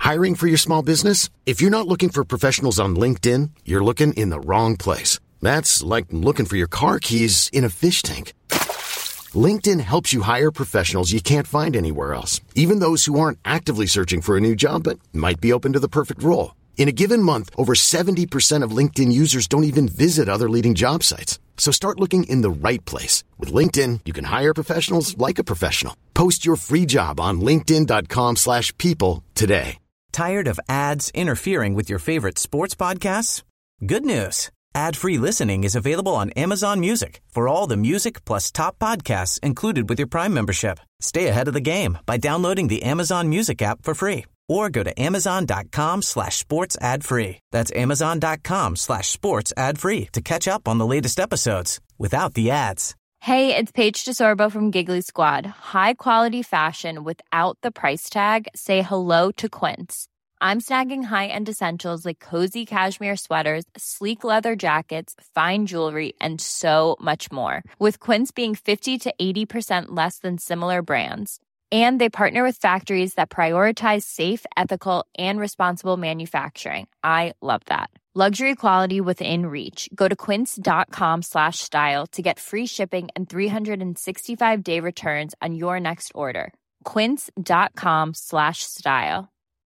Hiring for your small business? If you're not looking for professionals on LinkedIn, you're looking in the wrong place. That's like looking for your car keys in a fish tank. LinkedIn helps you hire professionals you can't find anywhere else, even those who aren't actively searching for a new job but might be open to the perfect role. In a given month, over 70% of LinkedIn users don't even visit other leading job sites. So start looking in the right place. With LinkedIn, you can hire professionals like a professional. Post your free job on linkedin.com/people today. Tired of ads interfering with your favorite sports podcasts? Good news. Ad-free listening is available on Amazon Music for all the music plus top podcasts included with your Prime membership. Stay ahead of the game by downloading the Amazon Music app for free or go to amazon.com/sports ad free. That's amazon.com/sports ad free to catch up on the latest episodes without the ads. Hey, it's Paige DeSorbo from Giggly Squad. High quality fashion without the price tag. Say hello to Quince. I'm snagging high-end essentials like cozy cashmere sweaters, sleek leather jackets, fine jewelry, and so much more. With Quince being 50 to 80% less than similar brands. And they partner with factories that prioritize safe, ethical, and responsible manufacturing. I love that. Luxury quality within reach. Go to quince.com/style to get free shipping and 365-day returns on your next order. Quince.com/style.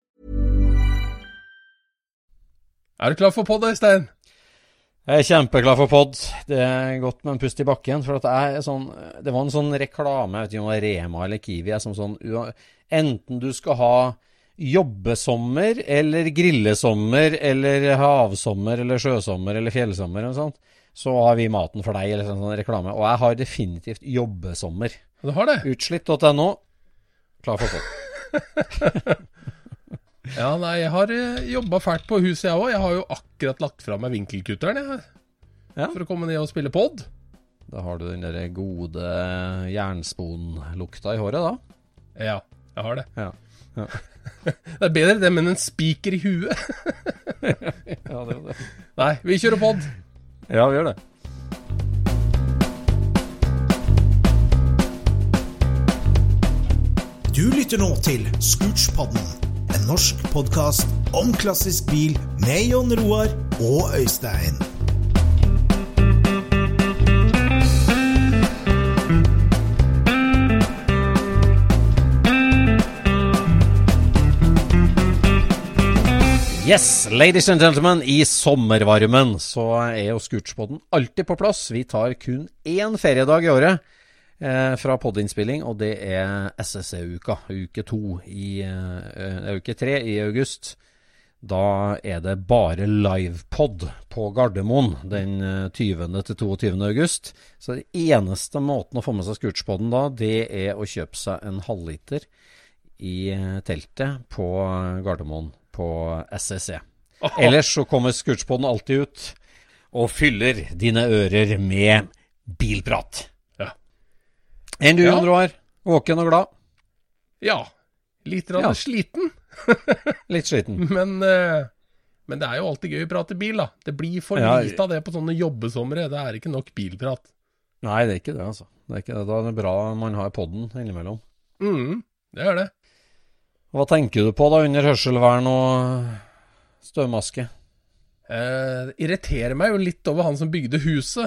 Du klar for podd, Øystein? Jeg kjempeklar for podd. Det godt med en pust I bakken, for at det var en sånn reklame, jeg vet ikke om det var Rema eller Kiwi, som sånn, enten du skal ha jobbesommer, eller grillesommer, eller havsommer, eller sjøsommer, eller fjellsommer, eller sånt, så har vi maten for deg, eller sånn reklame. Og jeg har definitivt jobbesommer. Du har det? Utslitt.no, klar for podd. Ja, nei, jeg har jobbet fælt på huset jeg også. Jeg har jo akkurat lagt fra meg vinkelkutteren for å komme ned og spille podd. Da har du den der gode jernspon-lukta I håret da. Ja, jeg har det. Ja. Det bedre det med en spiker I huet. Ja, det det. Nei, vi kjører podd. Ja, vi gjør det. Du lytter nå til Scootspodden, en norsk podcast om klassisk bil med Jon Roar og Øystein. Yes, ladies and gentlemen, I sommervarmen så jo Scootspodden alltid på plass. Vi tar kun en feriedag I året fra poddinnspilling, og det SSE-uka, uke 2 uke 3 I august. Da det bare livepodd på Gardermoen den 20. til 22. august. Så det eneste måten å få med seg Scootspodden da, det å kjøpe seg en halvliter I teltet på Gardermoen på SSE. Ellers så kommer Scootspodden alltid ut og fyller dine ører med bilprat. En du, Jon Roar, våken og glad? Ja, litt sliten. Litt sliten. Men det jo alltid gøy å prate bil da. Det blir for lite av det på sånne jobbesomre. Det ikke nok bilprat. Nei, det ikke det altså. Det ikke det. Da det bra man har podden innimellom. Det det. Hva tenker du på da under hørselvern og støvmaske? Det irriterer meg jo litt over han som bygde huset.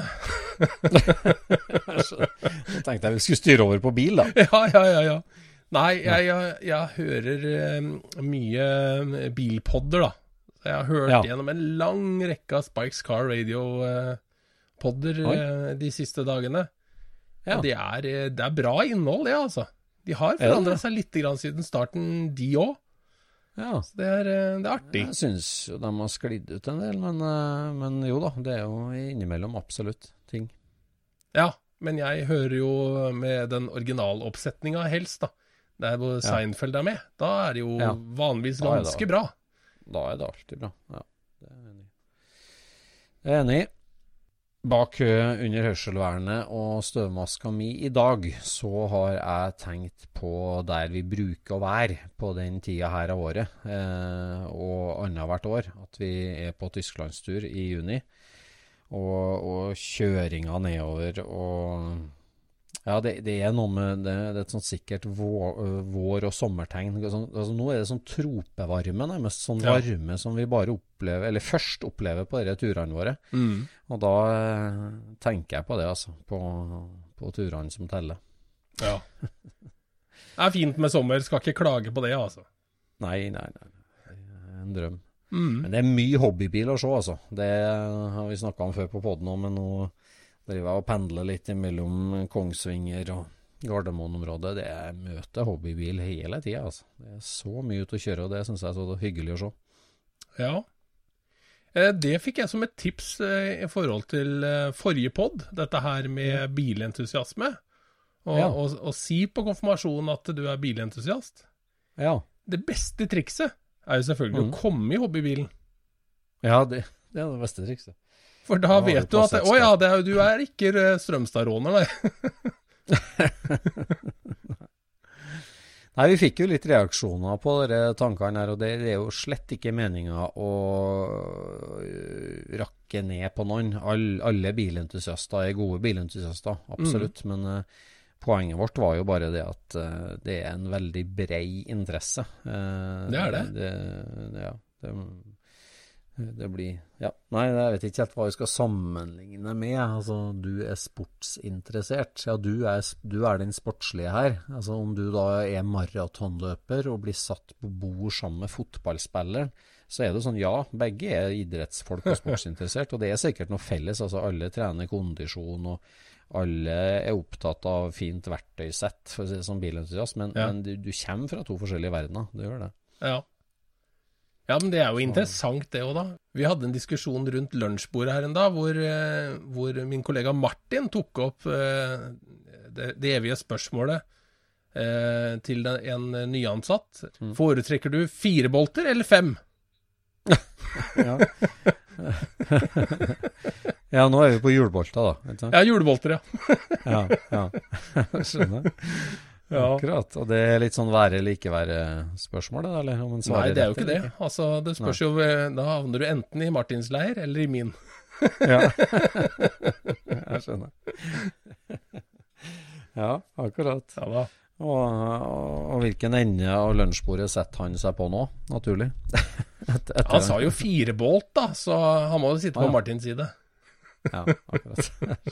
Så tenkte jeg vi skulle styre over på bil da. Ja. Nei, jeg hører mye bilpodder da. Jeg har hørt gjennom en lang rekke av Spikes Car Radio podder de siste dagene. Ja. Det bra innhold, det altså. De har forandret seg litt grann siden starten, de også. Ja. Så det artig. Jeg synes jo de har sklidd ut en del, men jo da, det jo innimellom absolutt ting. Ja, men jeg hører jo med den originaloppsetningen helst da. Der hvor Seinfeld med. Da det jo vanligvis ganske bra. Da det alltid bra, ja. Det jeg enig I. Bak under hørselvernet og støvmaska mi I dag, så har jeg tenkt på der vi bruker å være på den tida her av året, og annet hvert år, at vi på Tysklandstur I juni, og kjøringa nedover, og Ja, det er noe med det er et sånt sikkert vår- og sommertegn. Altså, nå er det sånn tropevarme, nærmest sånn varme som vi bare opplever, eller først opplever på disse turene våre. Og da tenker jeg på det, altså, på turene som teller. Ja. Det fint med sommer, skal ikke klage på det, altså. Nei. Det er en drøm. Men det er mye hobbybil å se, altså. Det har vi snakket om før på podden også, men nå driver jeg og pendler litt mellom Kongsvinger og Gardermoen-området. Det møter hobbybil hele tiden, altså. Det så mye ut å kjøre, og det synes jeg er så hyggelig å se. Ja. Det fikk jeg som et tips i forhold til forrige podd, dette her med bilentusiasme. Og si på konfirmasjonen at du er bilentusiast. Ja. Det beste trikset jo selvfølgelig å komme i hobbybilen. Ja, det er det beste trikset. For da vet du at du ikke Strømstad-råner, nei. Nei, vi fikk jo litt reaksjoner på dere tankene her, og det er jo slett ikke meningen å rakke ned på noen. Alle bilentusiaster er gode bilentusiaster, absolutt, men poenget vårt var jo bare det at det er en veldig bred interesse. Det er det. Det blir, nei, jeg vet ikke helt hva vi skal sammenligne med. Altså, du er sportsinteressert. Ja, du er den sportslige her. Altså, om du da er maratonløper og blir satt på bord sammen med fotballspilleren, så er det sånn, begge er idrettsfolk og sportsinteressert, og det er sikkert noe felles. Altså, alle trener kondisjon, og alle er opptatt av fint verktøysett, for å si det som bilentusiast, men du kommer fra to forskjellige verdener, du gjør det. Ja, men det er jo interessant det også da. Vi hadde en diskusjon rundt lunsjbordet her en dag, hvor min kollega Martin tok opp det evige spørsmålet til en nyansatt. Foretrekker du 4 bolter eller 5? Ja, nå er vi på hjulbolter da, ikke sant? Ja, hjulbolter, ja. Skjønner. Akkurat, og det er litt sånn være eller ikke være spørsmålet, eller? Om Nei, det er jo ikke det. Altså, det spørs jo, da havner du enten i Martins leir eller i min. Ja, jeg skjønner. Ja, akkurat. Ja da. Og hvilken ende av lunsjbordet setter han seg på nå, naturlig? Han sa jo 4 bolt da, så han må jo sitte på Martins side. Ja, akkurat.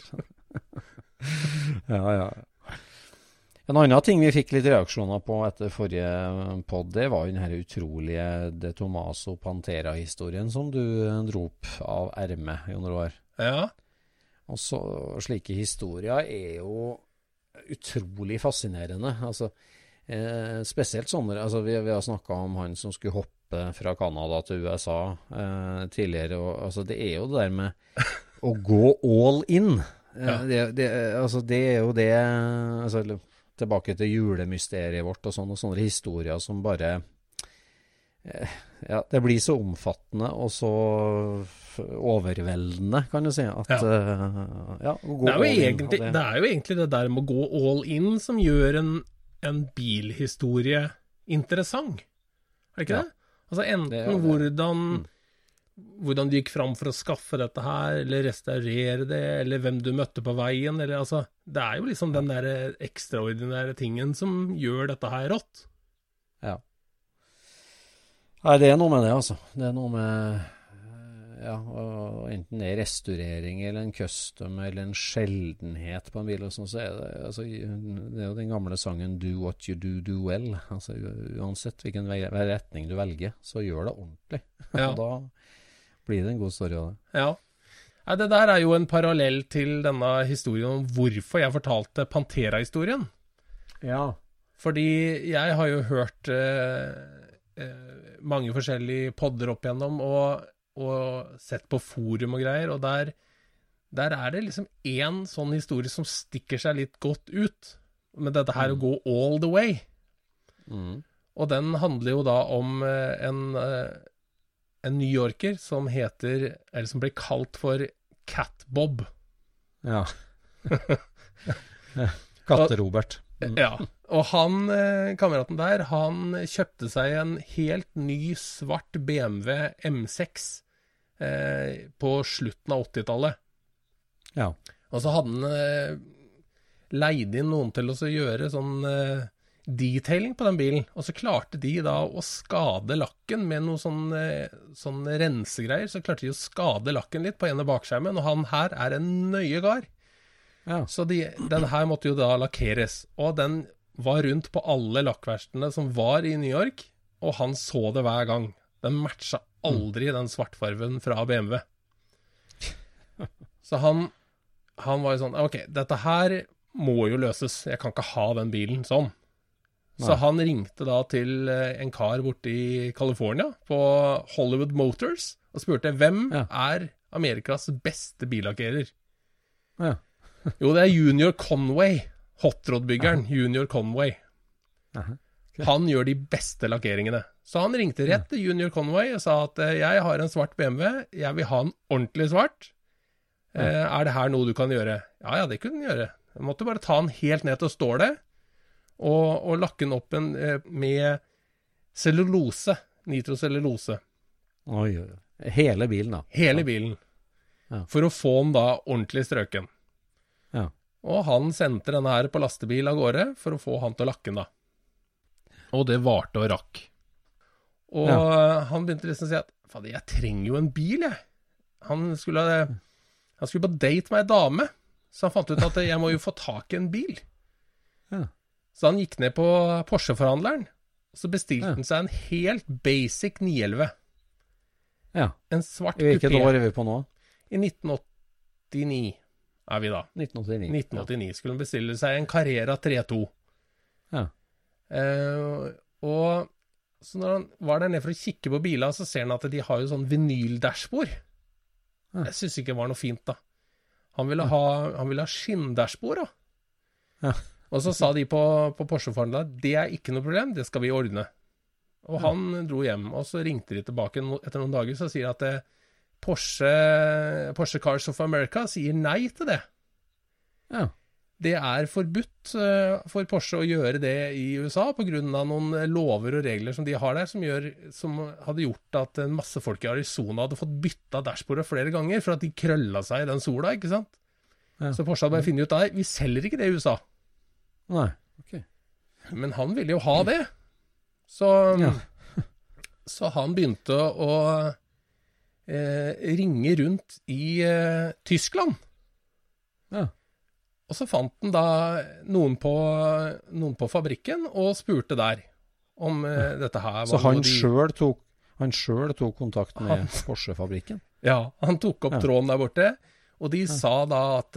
Ja. En annen ting vi fikk litt reaksjoner på etter forrige podd, det var jo denne utrolige De Tomaso Pantera-historien som du dro opp av ermet, Jon Roar. Ja. Og så slike historier er jo utrolig fascinerende. Altså, spesielt sånne, altså vi har snakket om han som skulle hoppe fra Canada til USA tidligere, og altså det er jo det der med å gå all in. Det er jo det, altså tilbake til julemysteriet vårt og sånne historier som bare det blir så omfattende og så overveldende, kan du si at, det er jo egentlig det der med å gå all in som gjør en bilhistorie interessant, er det ikke det? Altså enten hvordan du gikk fram for å skaffe dette her, eller restaurere det, eller hvem du møtte på veien, eller altså, det er jo liksom den der ekstraordinære tingen som gjør dette her rått. Ja. Nei, det er noe med det, altså. Det er noe med, enten det er restaurering, eller en custom, eller en sjeldenhet på en bil, og sånn, så er det, altså, det er jo den gamle sangen Do what you do well. Altså, uansett hvilken retning du velger, så gjør det ordentlig. Og da blir det en god story av det. Ja. Det der er jo en parallell til denne historien om hvorfor jeg fortalte Pantera-historien. Ja. Fordi jeg har jo hørt mange forskjellige podder opp igjennom og sett på forum og greier, og der er det liksom en sånn historie som stikker seg litt godt ut med dette her å gå all the way. Og den handler jo da om en New Yorker som heter, eller som ble kalt for Cat Bob. Ja. Katte-Robert. Ja, og han, kameraten der, han kjøpte seg en helt ny svart BMW M6 på slutten av 80-tallet. Ja. Og så hadde han leide inn noen til å gjøre sånn detailing på den bilen, og så klarte de da å skade lakken med noe sånn rensegreier, så klarte de å skade lakken litt på ene bakskjermen, og han her en nøye gar. Ja. Så den her måtte jo da lakkeres, og den var rundt på alle lakkverkstedene som var i New York, og han så det hver gang. Den matcha aldri den svartfarven fra BMW. Så han var jo sånn, ok, dette her må jo løses, jeg kan ikke ha den bilen sånn. Så han ringte da til en kar borte i California på Hollywood Motors og spurte hvem Amerikas beste billakkerer. Ja. Jo, det Junior Conway, hotrod-byggeren Junior Conway. Okay. Han gjør de beste lakkeringene. Så han ringte rett til Junior Conway og sa at jeg har en svart BMW, jeg vil ha en ordentlig svart. Det her noe du kan gjøre? Ja, det kunne den gjøre. Jeg måtte bare ta den helt ned til stålet. Og lakke den opp med cellulose, nitrocellulose. Oi. Hele bilen da? Hele bilen. Ja. For å få den da ordentlig strøken. Ja. Og han sendte denne her på lastebil av gårde for å få han til å lakke den da. Og det varte og rakk. Og han begynte liksom å si at, faen, jeg trenger jo en bil, jeg. Han skulle på date med en dame, så han fant ut at jeg må jo få tak i en bil. Ja. Så han gikk ned på Porsche-forhandleren, og så bestilte han seg en helt basic 911. Ja. En svart kupé. Hvilket år vi på nå? I 1989 vi da. 1989 skulle han bestille seg en Carrera 3.2. Ja. Og så når han var der nede for å kikke på biler, så ser han at de har jo sånn vinyl-dashbord. Jeg synes ikke det var noe fint da. Han ville ha skinn-dashbord da. Ja. Og så sa de på Porsche-forhandleren, det ikke noe problem, det skal vi ordne. Og han dro hjem, og så ringte de tilbake etter noen dager, så sier de at Porsche Cars of America sier nei til det. Ja. Det forbudt for Porsche å gjøre det i USA, på grunn av noen lover og regler som de har der, som hadde gjort at en masse folk i Arizona hadde fått bytta dashbordet flere ganger, for at de krølla seg i den sola, ikke sant? Ja. Så Porsche hadde bare funnet ut av, vi selger ikke det i USA. Nei, ok. Men han ville jo ha det. Så han begynte å ringe rundt i Tyskland. Ja. Og så fant han da noen på fabrikken og spurte der om dette her. Så han selv tok kontakt med Porsche-fabrikken? Ja, han tok opp tråden der borte, og de sa da at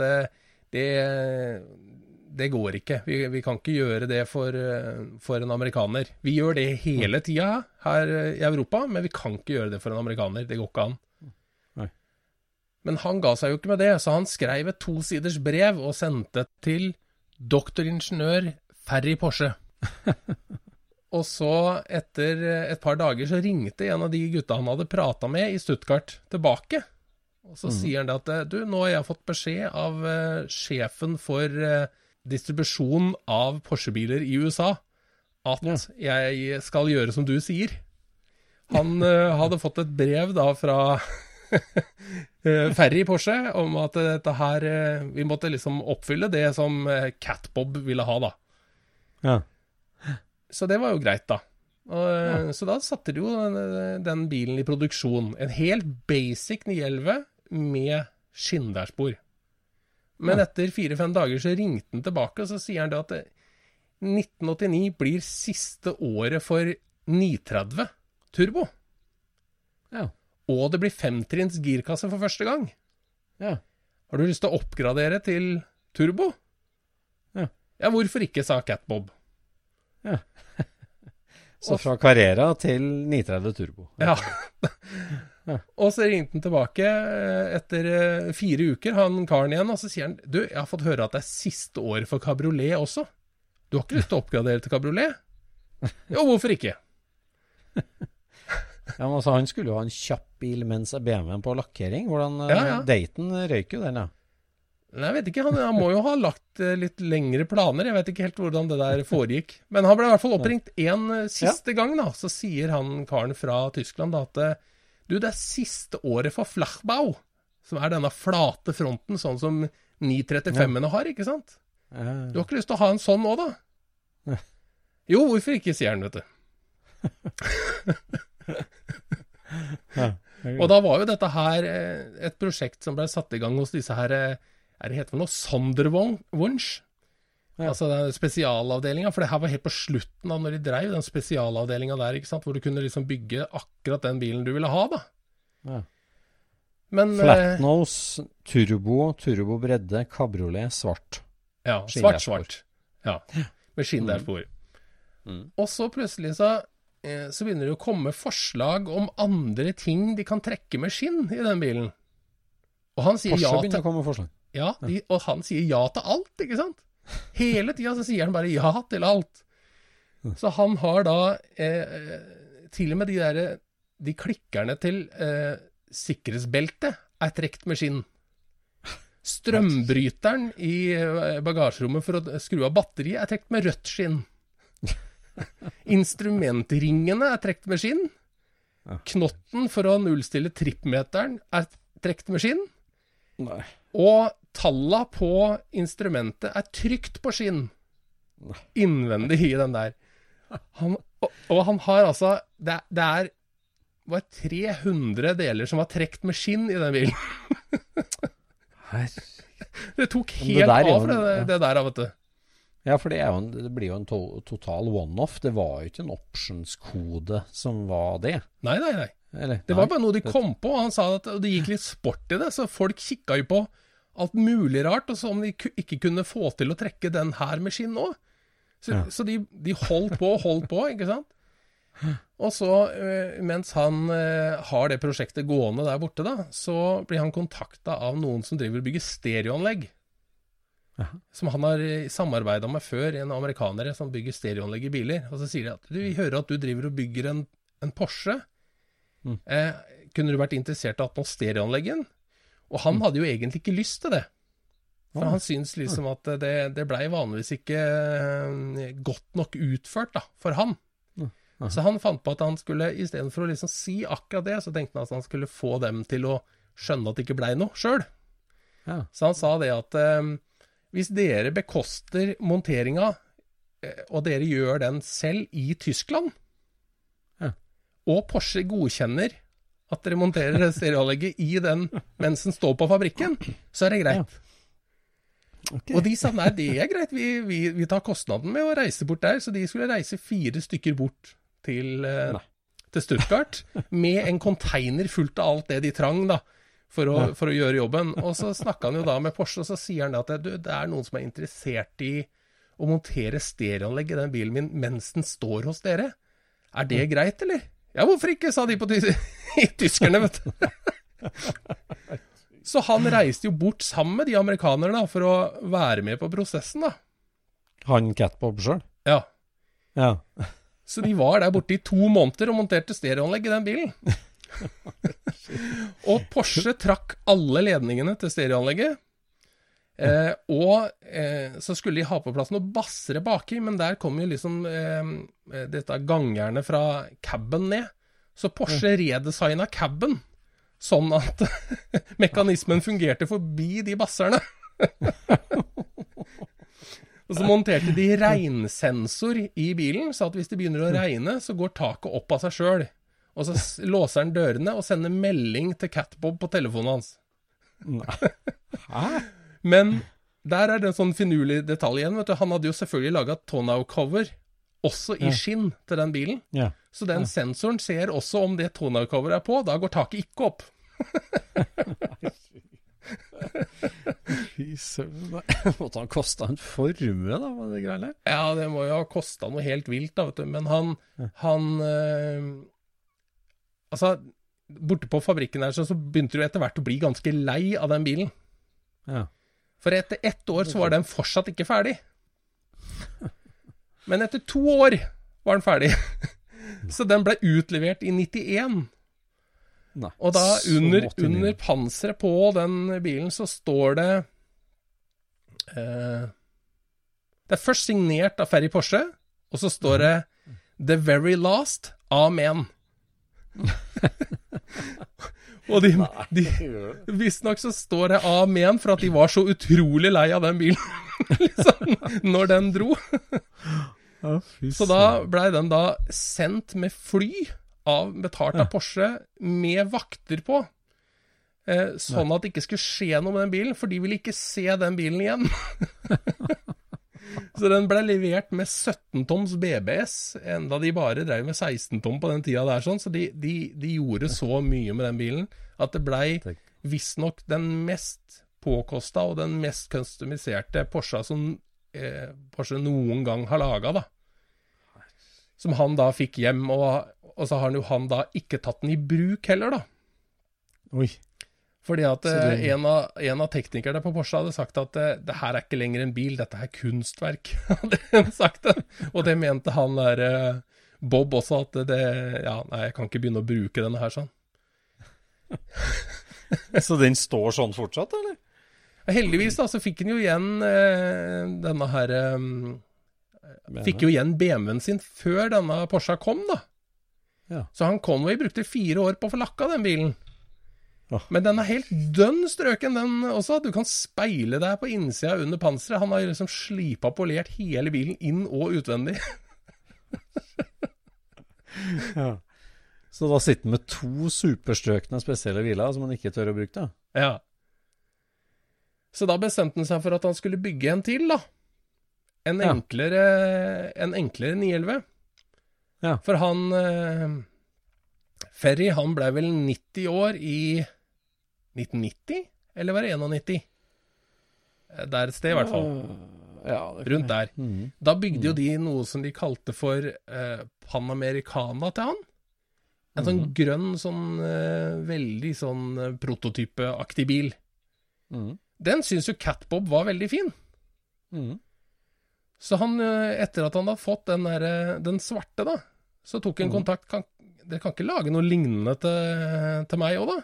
det går ikke. Vi kan ikke gjøre det for en amerikaner. Vi gjør det hele tiden her i Europa, men vi kan ikke gjøre det for en amerikaner. Det går ikke an. Nei. Men han ga seg jo ikke med det, så han skrev et 2-siders brev og sendte til doktoringeniør Ferry Porsche. Og så etter et par dager så ringte en av de gutta han hadde pratet med i Stuttgart tilbake. Og så sier han det at nå har jeg fått beskjed av sjefen for distribusjon av Porsche-biler i USA, at jeg skal gjøre som du sier. Han hadde fått et brev da fra Ferry Porsche om at dette her, vi måtte liksom oppfylle det som Cat Bob ville ha da. Ja. Så det var jo greit da. Så da satte de jo den bilen i produksjon. En helt basic 911 med skinndashbord. Men etter 4-5 dager så ringte han tilbake, og så sier han det at 1989 blir siste året for 930 turbo. Ja. Og det blir 5-trins girkasse for første gang. Ja. Har du lyst til å oppgradere til turbo? Ja. Ja, hvorfor ikke, sa Cat Bob. Ja. Så fra Carrera til 930 turbo. Ja. Og så ringte han tilbake etter 4 uker, han karen igjen, og så sier han, du, jeg har fått høre at det siste året for kabriolet også. Du har ikke lyst til å oppgradere til kabriolet? Jo, hvorfor ikke? Ja, men altså, han skulle jo ha en kjapp bil mens BMW-en på lakkering. Hvordan daten røyk jo den, ja? Nei, jeg vet ikke, han må jo ha lagt litt lengre planer, jeg vet ikke helt hvordan det der foregikk. Men han ble i hvert fall oppringt en siste gang da, så sier han karen fra Tyskland da at du, det siste året for Flachbau, som denne flate fronten, sånn som 935-ene har, ikke sant? Du har ikke lyst til å ha en sånn også, da? Jo, hvorfor ikke, sier han, vet du. Og da var jo dette her et prosjekt som ble satt i gang hos disse her, det heter noe, Sonderwunsch. Altså den spesialavdelingen, for det her var helt på slutten av når de drev den spesialavdelingen der, ikke sant? Hvor du kunne liksom bygge akkurat den bilen du ville ha, da. Ja. Men, Flatnose, turbo bredde, cabriolet, svart. Ja, svart. Ja, med skinndærspor. Og så plutselig så begynner det å komme forslag om andre ting de kan trekke med skinn i den bilen. Og han sier ja til... og han sier ja til alt, ikke sant? Hele tiden så sier han bare ja til alt. Så han har da til og med de klikkerne til sikkerhetsbeltet trekt med skinn. Strømbryteren i bagasjerommet for å skru av batteriet trekt med rødt skinn. Instrumentringene trekt med skinn. Knotten for å nullstille trippmeteren trekt med skinn. Nei. Og talla på instrumentet trykt på skinn. Innvendig i den der. Og han har altså, det var 300 deler som var trekt med skinn i den bilen. Det tok helt av det der, vet du. Ja, for det blir jo en total one-off. Det var jo ikke en options-kode som var det. Nei. Det var bare noe de kom på, og han sa at det gikk litt sport i det, så folk kikket jo på alt mulig rart, og så om de ikke kunne få til å trekke den her med skinn nå. Så de holdt på, ikke sant? Og så, mens han har det prosjektet gående der borte da, så blir han kontaktet av noen som driver og bygger stereoanlegg. Som han har samarbeidet med før, en amerikanere som bygger stereoanlegg i biler. Og så sier de at vi hører at du driver og bygger en Porsche. Kunne du vært interessert i at noe stereoanleggen? Og han hadde jo egentlig ikke lyst til det. For han synes liksom at det ble vanligvis ikke godt nok utført da, for han. Så han fant på at han skulle, i stedet for å liksom si akkurat det, så tenkte han at han skulle få dem til å skjønne at det ikke ble noe selv. Så han sa det at hvis dere bekoster monteringa, og dere gjør den selv i Tyskland, og Porsche godkjenner at dere monterer stereoanlegget i den mens den står på fabrikken, så det greit. Og de sa, nei, det greit, vi tar kostnaden med å reise bort der, så de skulle reise 4 stykker bort til Stuttgart, med en container fullt av alt det de trang da, for å gjøre jobben. Og så snakket han jo da med Porsche, og så sier han at det noen som interessert i å montere stereoanlegg i den bilen min mens den står hos dere. Det greit, eller? Ja, hvorfor ikke, sa de på tyskerne, vet du. Så han reiste jo bort sammen med de amerikanerne da, for å være med på prosessen da. Han Catbob selv? Ja. Ja. Så de var der borte i 2 måneder og monterte stereoanlegg i den bilen. Og Porsche trakk alle ledningene til stereoanlegget. Og så skulle de ha på plass noen bassere baki, men der kom jo liksom dette gangerne fra cabben ned. Så Porsche redesignet cabben sånn at mekanismen fungerte forbi de basserne. Og så monterte de regnsensor i bilen, så at hvis det begynner å regne, så går taket opp av seg selv. Og så låser han dørene og sender melding til Catbob på telefonen hans. Men der det en sånn finurlig detalj igjen, vet du. Han hadde jo selvfølgelig laget tonneau-cover også i skinn til den bilen. Så den sensoren ser også om det tonneau-cover på, da går taket ikke opp. Måtte han koste en formue da, var det greier? Ja, det må jo ha kostet noe helt vilt da, vet du. Men han altså, borte på fabrikken her, så begynte du etter hvert å bli ganske lei av den bilen. For etter 1 år så var den fortsatt ikke ferdig. Men etter 2 år var den ferdig. Så den ble utlevert i 91. Og da under panseret på den bilen så står det det først signert av Ferry Porsche, og så står det The Very Last, Amen. Og visstnok så står det amen for at de var så utrolig lei av den bilen, liksom, når den dro. Så da ble den da sendt med fly, betalt av Porsche, med vakter på, sånn at det ikke skulle skje noe med den bilen, for de ville ikke se den bilen igjen. Så den ble levert med 17 toms BBS, enda de bare drev med 16 tom på den tida der, sånn. Så de gjorde så mye med den bilen, at det ble visstnok den mest påkostet og den mest customiserte Porsche som Porsche noen gang har laget, da. Som han da fikk hjem, og så har han da ikke tatt den i bruk heller, da. Oi. Fordi at en av teknikerne på Porsche hadde sagt at det her er ikke lenger en bil, dette er kunstverk, hadde han sagt det. Og det mente han der Bob også, at nei, jeg kan ikke begynne å bruke denne her sånn. Så den står sånn fortsatt, eller? Heldigvis da, så fikk han jo igjen denne her, fikk jo igjen BMW-en sin før denne Porsche kom da. Ja. Så han Conway brukte 4 år på å få lakka den bilen. Men den er helt dønn strøken, den også. Du kan speile deg på innsida under panseret. Han har liksom slipet og polert hele bilen inn og utvendig. Ja. Så da sitter han med 2 superstrøkne spesielle biler som han ikke tør å bruke, da? Ja. Så da bestemte han seg for at han skulle bygge en til, da. En enklere 911. Ja. For han Ferry, han ble vel 90 år i 1990? Eller var det 91? Der et sted i hvert fall. Ja, rundt der. Da bygde jo de noe som de kalte for Panamericana til han. En sånn grønn, sånn veldig sånn prototypeaktig bil. Den synes jo Cat Bob var veldig fin. Så han, etter at han hadde fått den svarte da, så tok han kontakt. Dere kan ikke lage noe lignende til meg også da.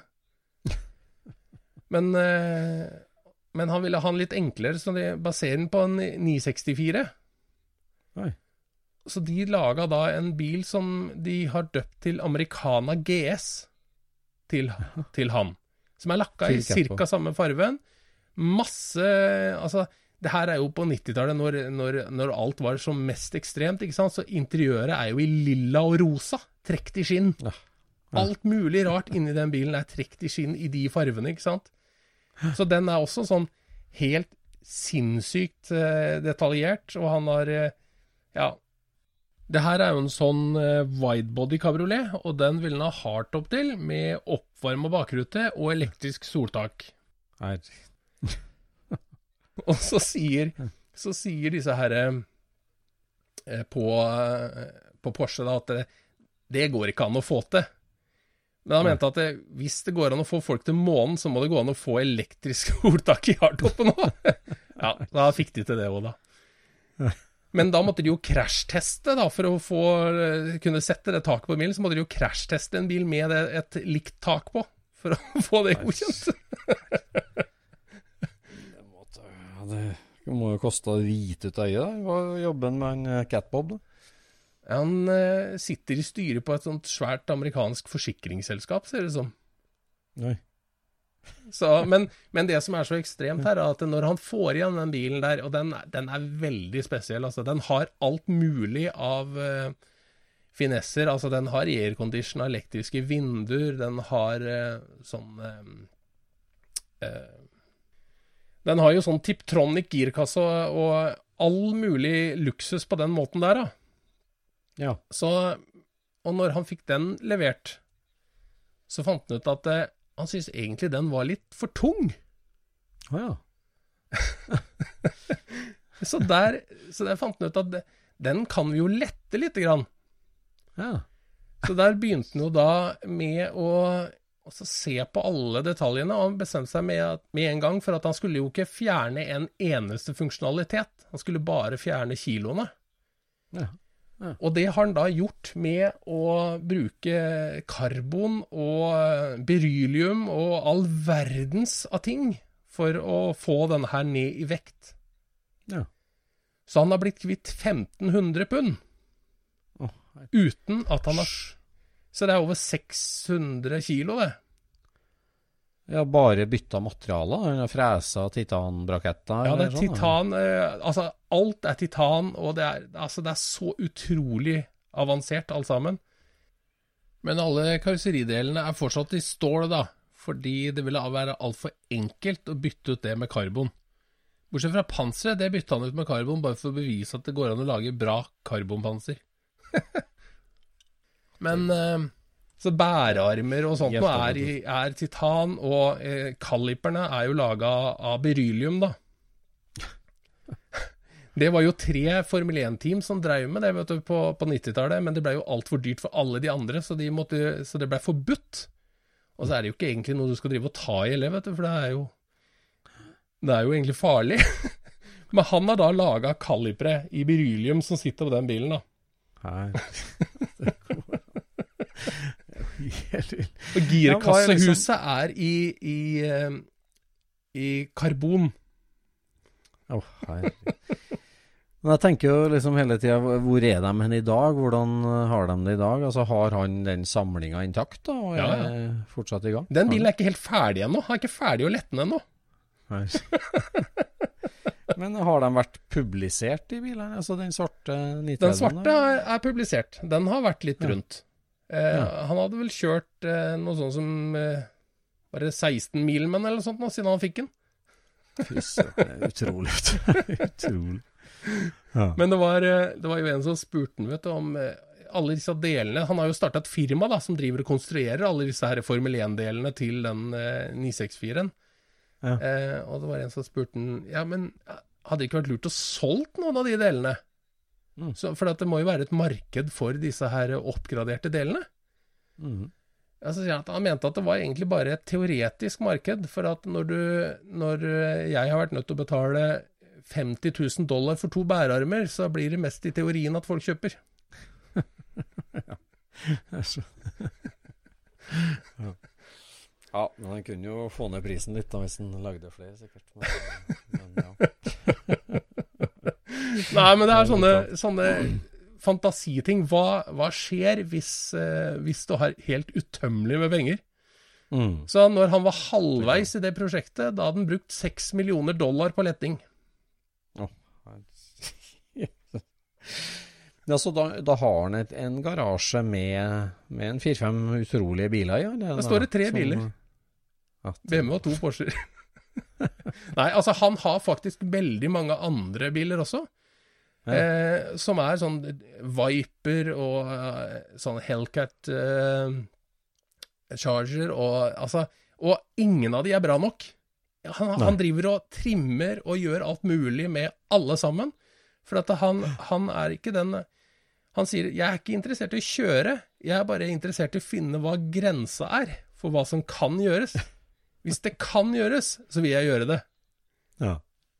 Men han ville ha den litt enklere, så de baserer den på en 964. Oi. Så de laget da en bil som de har døpt til Americana GS til han. Som er lakket i cirka samme farven. Masse, altså, det her er jo på 90-tallet når alt var som mest ekstremt, ikke sant? Så interiøret er jo i lilla og rosa, trekt i skinn. Ja. Alt mulig rart inni den bilen er trekt i skinn i de farvene, ikke sant? Så den er også sånn helt sinnssykt detaljert, og han har, det her er jo en sånn widebody cabriolet, og den vil han ha hardtop til, med oppvarmet bakrute og elektrisk soltak. Nei. Og så sier disse her på Porsche da, at det går ikke an å få til. Men han mente at hvis det går an å få folk til månen, så må det gå an å få elektrisk soltak i hardtoppen også. Ja, da fikk de til det også da. Men da måtte de jo krasjteste da, for å kunne sette det taket på bilen, så måtte de jo krasjteste en bil med et likt tak på, for å få det godkjent. Det må jo koste hvit ut av øyet da. Hva jobber han med en Cat Bob da? Han sitter i styret på et sånt svært amerikansk forsikringsselskap, ser det som. Nei. Men det som er så ekstremt her, er at når han får igjen den bilen der, og den er veldig spesiell, altså, den har alt mulig av finesser, altså den har aircondition, elektriske vinduer, den har den har jo sånn Tiptronic girkasse og all mulig luksus på den måten der da. Ja. Så, og når han fikk den levert, så fant han ut at han synes egentlig den var litt for tung. Ja. så der fant han ut at den kan vi jo lette litt grann. Ja. Så der begynte han jo da med å se på alle detaljene, og han bestemte seg med en gang for at han skulle jo ikke fjerne en eneste funksjonalitet. Han skulle bare fjerne kiloene. Ja. Ja. Og det har han da gjort med å bruke karbon og beryllium og all verdens av ting for å få denne her ned i vekt. Ja. Så han har blitt kvitt 1500 pund. Uten at han har... Så det er over 600 kilo det. Ja, bare bytta materialer. Han har fresa titanbraketter. Ja, det er sånn, titan. Altså, alt er titan, og det er så utrolig avansert alt sammen. Men alle karosseridelene er fortsatt i stål, da. Fordi det ville være alt for enkelt å bytte ut det med karbon. Bortsett fra panseret, det bytta han ut med karbon bare for å bevise at det går an å lage bra karbonpanser. Men så bærearmer og sånt nå er titan, og kaliperne er jo laget av berylium, da. Det var jo 3 Formel 1-team som drev med det, vet du, på 90-tallet, men det ble jo alt for dyrt for alle de andre, så det ble forbudt. Og så er det jo ikke egentlig noe du skal drive og ta i, eller, vet du, for det er jo egentlig farlig. Men han har da laget kalipere i berylium som sitter på den bilen, da. Og girkassehuset er i karbon. Men jeg tenker jo liksom hele tiden, hvor er de hen i dag? Hvordan har de det i dag? Altså, har han den samlingen intakt da, og er fortsatt i gang? Den bilen er ikke helt ferdig ennå. Han er ikke ferdig å lette den ennå. Men har de vært publisert i bilen? Altså den svarte 930? Den svarte er publisert. Den har vært litt rundt. Han hadde vel kjørt noe sånt som var det 16 mil men eller sånt nå, siden han fikk den. Fy, det er utrolig. Utrolig. Ja. Men det var jo en som spurte vet du, om alle disse delene. Han har jo startet et firma da, som driver og konstruerer alle disse her Formel 1-delene til den 964-en. Ja. Og det var en som spurte den, ja, men hadde det ikke vært lurt å solgt noen av de delene? For det må jo være et marked for disse her oppgraderte delene. Altså, han mente at det var egentlig bare et teoretisk marked, for at når jeg har vært nødt til å betale $50,000 for 2 bærearmer, så blir det mest i teorien at folk kjøper. Ja, men han kunne jo få ned prisen litt da, hvis han lagde flere, sikkert. Men ja. Nei, men det er sånne fantasiting. Hva skjer hvis du har helt utømmelig med penger? Så når han var halvveis i det prosjektet, da hadde han brukt $6 millioner på letting. Ja, så da har han en garasje med en 4-5 utrolige biler, ja? Det står det 3 biler. BMW og 2 Porscher. Nei, altså han har faktisk veldig mange andre biler også. Som er sånn Viper og sånn Hellcat Charger og ingen av de er bra nok. Han driver og trimmer og gjør alt mulig med alle sammen, for at han er ikke den. Han sier, jeg er ikke interessert i å kjøre, jeg er bare interessert i å finne hva grensa er for hva som kan gjøres. Hvis det kan gjøres, så vil jeg gjøre det. Ja.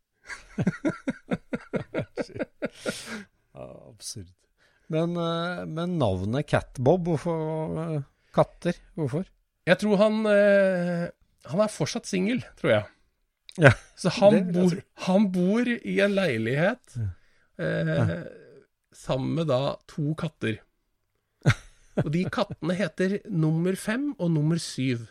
Absurd. Men navnet Catbob, hvorfor katter? Hvorfor? Jeg tror han er fortsatt single, tror jeg. Ja, så han bor i en leilighet sammen med da 2 katter. Og de kattene heter nummer 5 og nummer 7.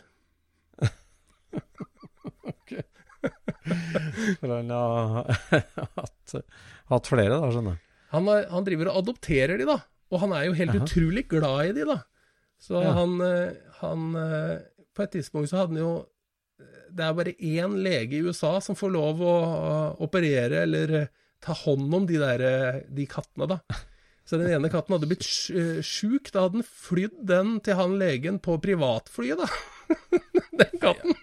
Okay. For han har hatt flere da, skjønner jeg. Han driver og adopterer de da, og han er jo helt utrolig glad i de da. Så han på et tidspunkt så hadde han jo, det er bare 1 lege i USA som får lov å operere eller ta hånd om de kattene da. Så den ene katten hadde blitt syk, da hadde han flydd den til han legen på privatflyet da. Den katten.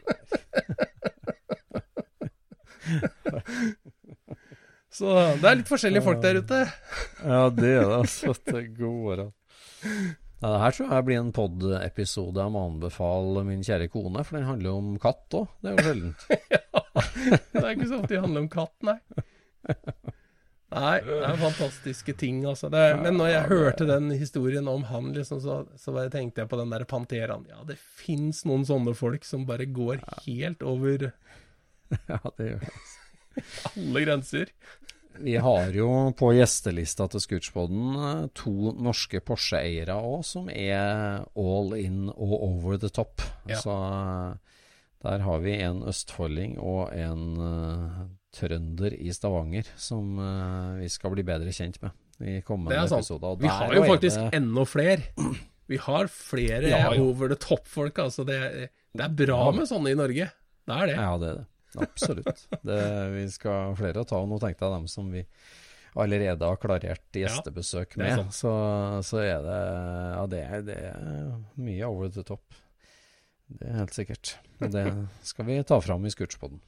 Så det er litt forskjellige folk der ute. Ja, det er det, altså. Det går an. Ja, det her tror jeg blir en podd-episode jeg må anbefale min kjære kone, for den handler om katt også. Det er jo sjeldent. Ja, det er ikke så ofte det handler om katt, nei. Nei, det er fantastiske ting, altså. Men når jeg hørte den historien om han, liksom, så tenkte jeg på den der Panteraen. Ja, det finnes noen sånne folk som bare går helt over det gjør det. Alle grenser. Vi har jo på gjestelista til Scootspodden 2 norske Porsche-eiere også, som er all in og over the top. Ja. Så Der har vi en østfolding og en trønder i Stavanger som vi skal bli bedre kjent med i kommende episoder. Vi har jo faktisk enda flere. Vi har flere over the top-folk. Altså det er bra med sånne i Norge. Det er det. Ja, det er det. Absolutt. Vi skal flere ta, og nå tenkte jeg dem som vi allerede har klarert gjestebesøk med, så er det, det er mye over the top. Det er helt sikkert. Det skal vi ta fram i Scootspodden.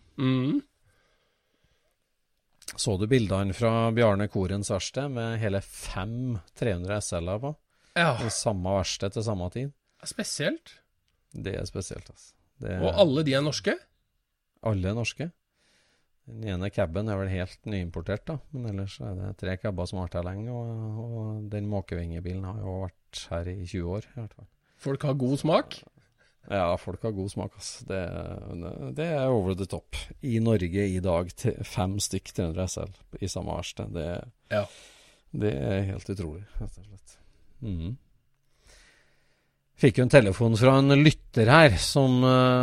Så du bildene fra Bjarne Korens verksted med hele 5 300 SL-er på? Ja. I samme verksted til samme tid? Spesielt. Det er spesielt, altså. Og alle de er norske? Alle er norske. Den ene cabben er vel helt nyimportert da, men ellers er det 3 cabber som har vært her lenge, og den måkevingebilen har jo vært her i 20 år i hvert fall. Folk har god smak? Ja, folk har god smak, altså. Det er over the top. I Norge i dag 5 stykk 300 SL i samme verksted. Det er helt utrolig, rett og slett. Fikk jo en telefon fra en lytter her som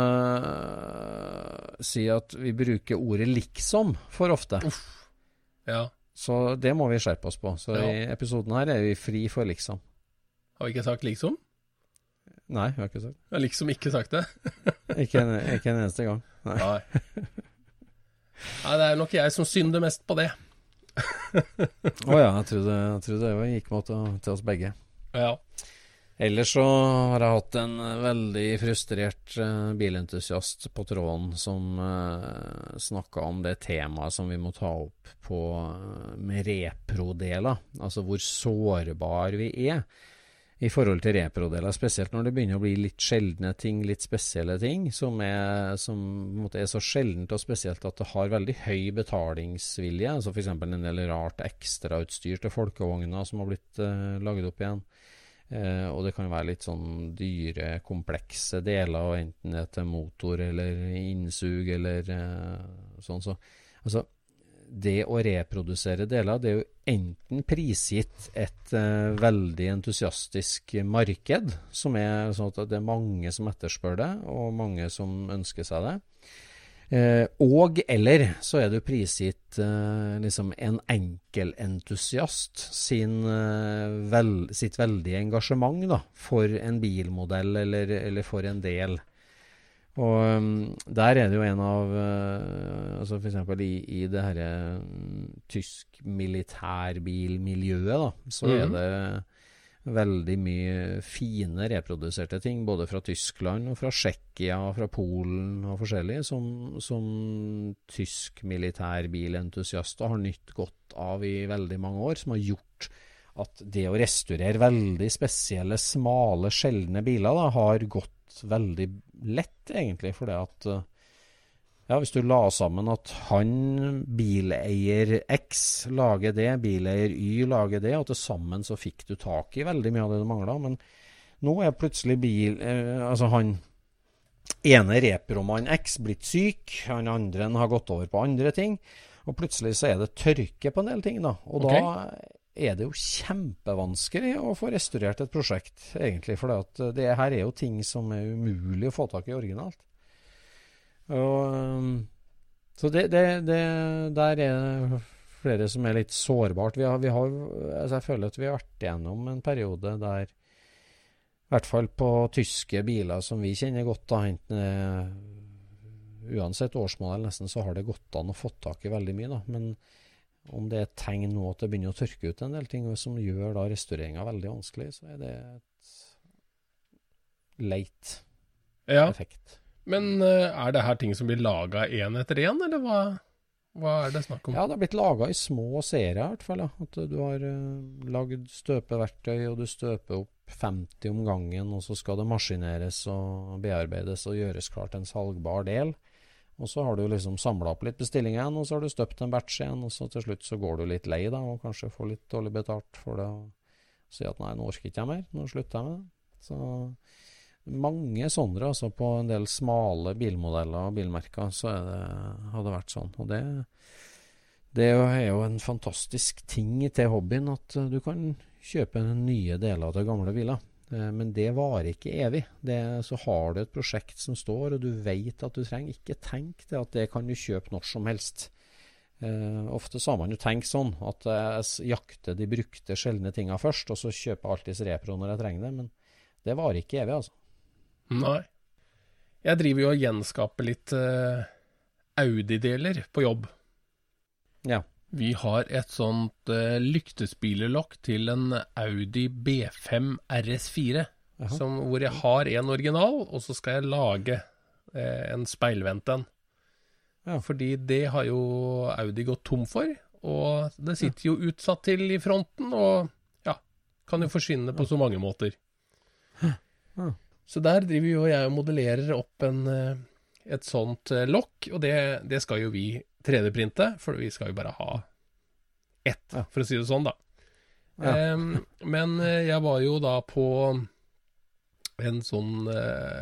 sier at vi bruker ordet liksom for ofte. Ja. Så det må vi skjerpe oss på. Så i episoden her er vi fri for liksom. Har vi ikke sagt liksom? Nei, vi har ikke sagt det. Jeg har liksom ikke sagt det. ikke en eneste gang. Nei. Nei, det er nok jeg som synder mest på det. Jeg tror det gikk mot til oss begge. Ja. Ellers så har jeg hatt en veldig frustrert bilentusiast på tråden som snakket om det temaet som vi må ta opp med repro-deler. Altså hvor sårbar vi er i forhold til repro-deler, spesielt når det begynner å bli litt sjeldne ting, litt spesielle ting, som er så sjeldent og spesielt at det har veldig høy betalingsvilje. Altså for eksempel en del rart ekstrautstyr til folkevogner som har blitt laget opp igjen. Og det kan være litt sånn dyre, komplekse deler, enten det til motor eller innsug eller sånn. Så altså, det å reprodusere deler, det er jo enten prisgitt et veldig entusiastisk marked, som er sånn at det er mange som etterspør det, og mange som ønsker seg det. Og eller så er det prisgitt liksom en enkel entusiast sitt veldige engasjement da, for en bilmodell eller for en del. Og der er det jo en av altså for eksempel i det her tysk militærbilmiljøet da, så er det veldig mye fine reproduserte ting, både fra Tyskland og fra Tsjekkia og fra Polen og forskjellige, som tysk militærbilentusiaster har nytt godt av i veldig mange år, som har gjort at det å restaurere veldig spesielle, smale, sjeldne biler da, har gått veldig lett egentlig, for det at hvis du la sammen at han, bileier X, lager det, bileier Y lager det, og til sammen så fikk du tak i veldig mye av det du manglet, men nå er plutselig han ene repromann X blitt syk, han andre har gått over på andre ting, og plutselig så er det tørke på en del ting da, og da er det jo kjempevanskelig å få restaurert et prosjekt, egentlig, for det her er jo ting som er umulig å få tak i originalt. Så der er flere som er litt sårbart. Jeg føler at vi har vært gjennom en periode der, i hvert fall på tyske biler som vi kjenner godt da, uansett årsmodell nesten, så har det gått an å få tak i veldig mye da, men om det er et tegn nå at det begynner å tørke ut en del ting som gjør da restaureringen veldig vanskelig, så er det et leit effekt. Men er det her ting som blir laget en etter en, eller hva er det snakk om? Ja, det har blitt laget i små serier i hvert fall. Ja. At du har lagd støpeverktøy, og du støper opp 50 om gangen, og så skal det maskineres og bearbeides og gjøres klart en salgbar del. Og så har du liksom samlet opp litt bestilling igjen, og så har du støpt en batch igjen, og så til slutt så går du litt lei da, og kanskje får litt dårlig betalt for det, og sier at nei, nå orker ikke jeg mer, nå slutter jeg med det. Så mange sånne, altså på en del smale bilmodeller og bilmerker, så har det vært sånn. Og det er jo en fantastisk ting til hobbyen, at du kan kjøpe nye deler av gamle biler. Men det varer ikke evig. Så har du et prosjekt som står, og du vet at du trenger. Ikke tenk det at det kan du kjøpe når som helst. Ofte så har man jo tenkt sånn, at jeg jakter de brukte sjeldne tingene først, og så kjøper jeg alltid repro når jeg trenger det. Men det varer ikke evig, altså. Nei. Jeg driver jo og gjenskaper litt Audi-deler på jobb. Ja. Vi har et sånt lyktespillerlokk til en Audi B5 RS4, hvor jeg har en original, og så skal jeg lage en speilvendt en. Ja. Fordi det har jo Audi gått tom for, og det sitter jo utsatt til i fronten, og ja, kan jo forsvinne på så mange måter. Så der driver jo jeg og modellerer opp et sånt lokk, og det skal jo vi 3D-printe, for vi skal jo bare ha ett, for å si det sånn da. Ja. Men jeg var jo da på en sånn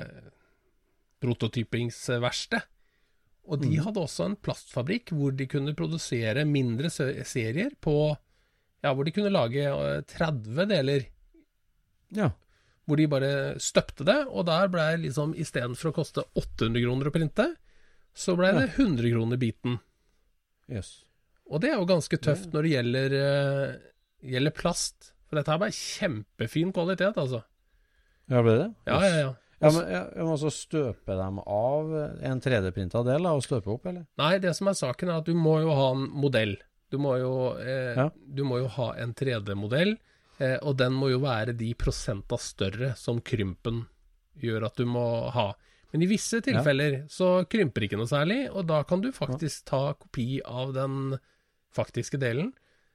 prototypingsverksted, og de hadde også en plastfabrikk hvor de kunne produsere mindre serier på, ja, hvor de kunne lage 30 deler. Ja. Hvor de bare støpte det, og der ble liksom, i stedet for å koste 800 kroner å printe, så ble det 100 kroner biten. Yes. Og det er jo ganske tøft når det gjelder plast, for dette her ble kjempefin kvalitet, altså. Ja, ble det? Ja. Ja, men jeg må også støpe dem av en 3D-printet del, og støpe opp, eller? Nei, det som er saken er at du må jo ha en modell. Du må jo ha en 3D-modell, og den må jo være de prosenter større som krympen gjør at du må ha. Men i visse tilfeller så krymper ikke noe særlig, og da kan du faktisk ta kopi av den faktiske delen,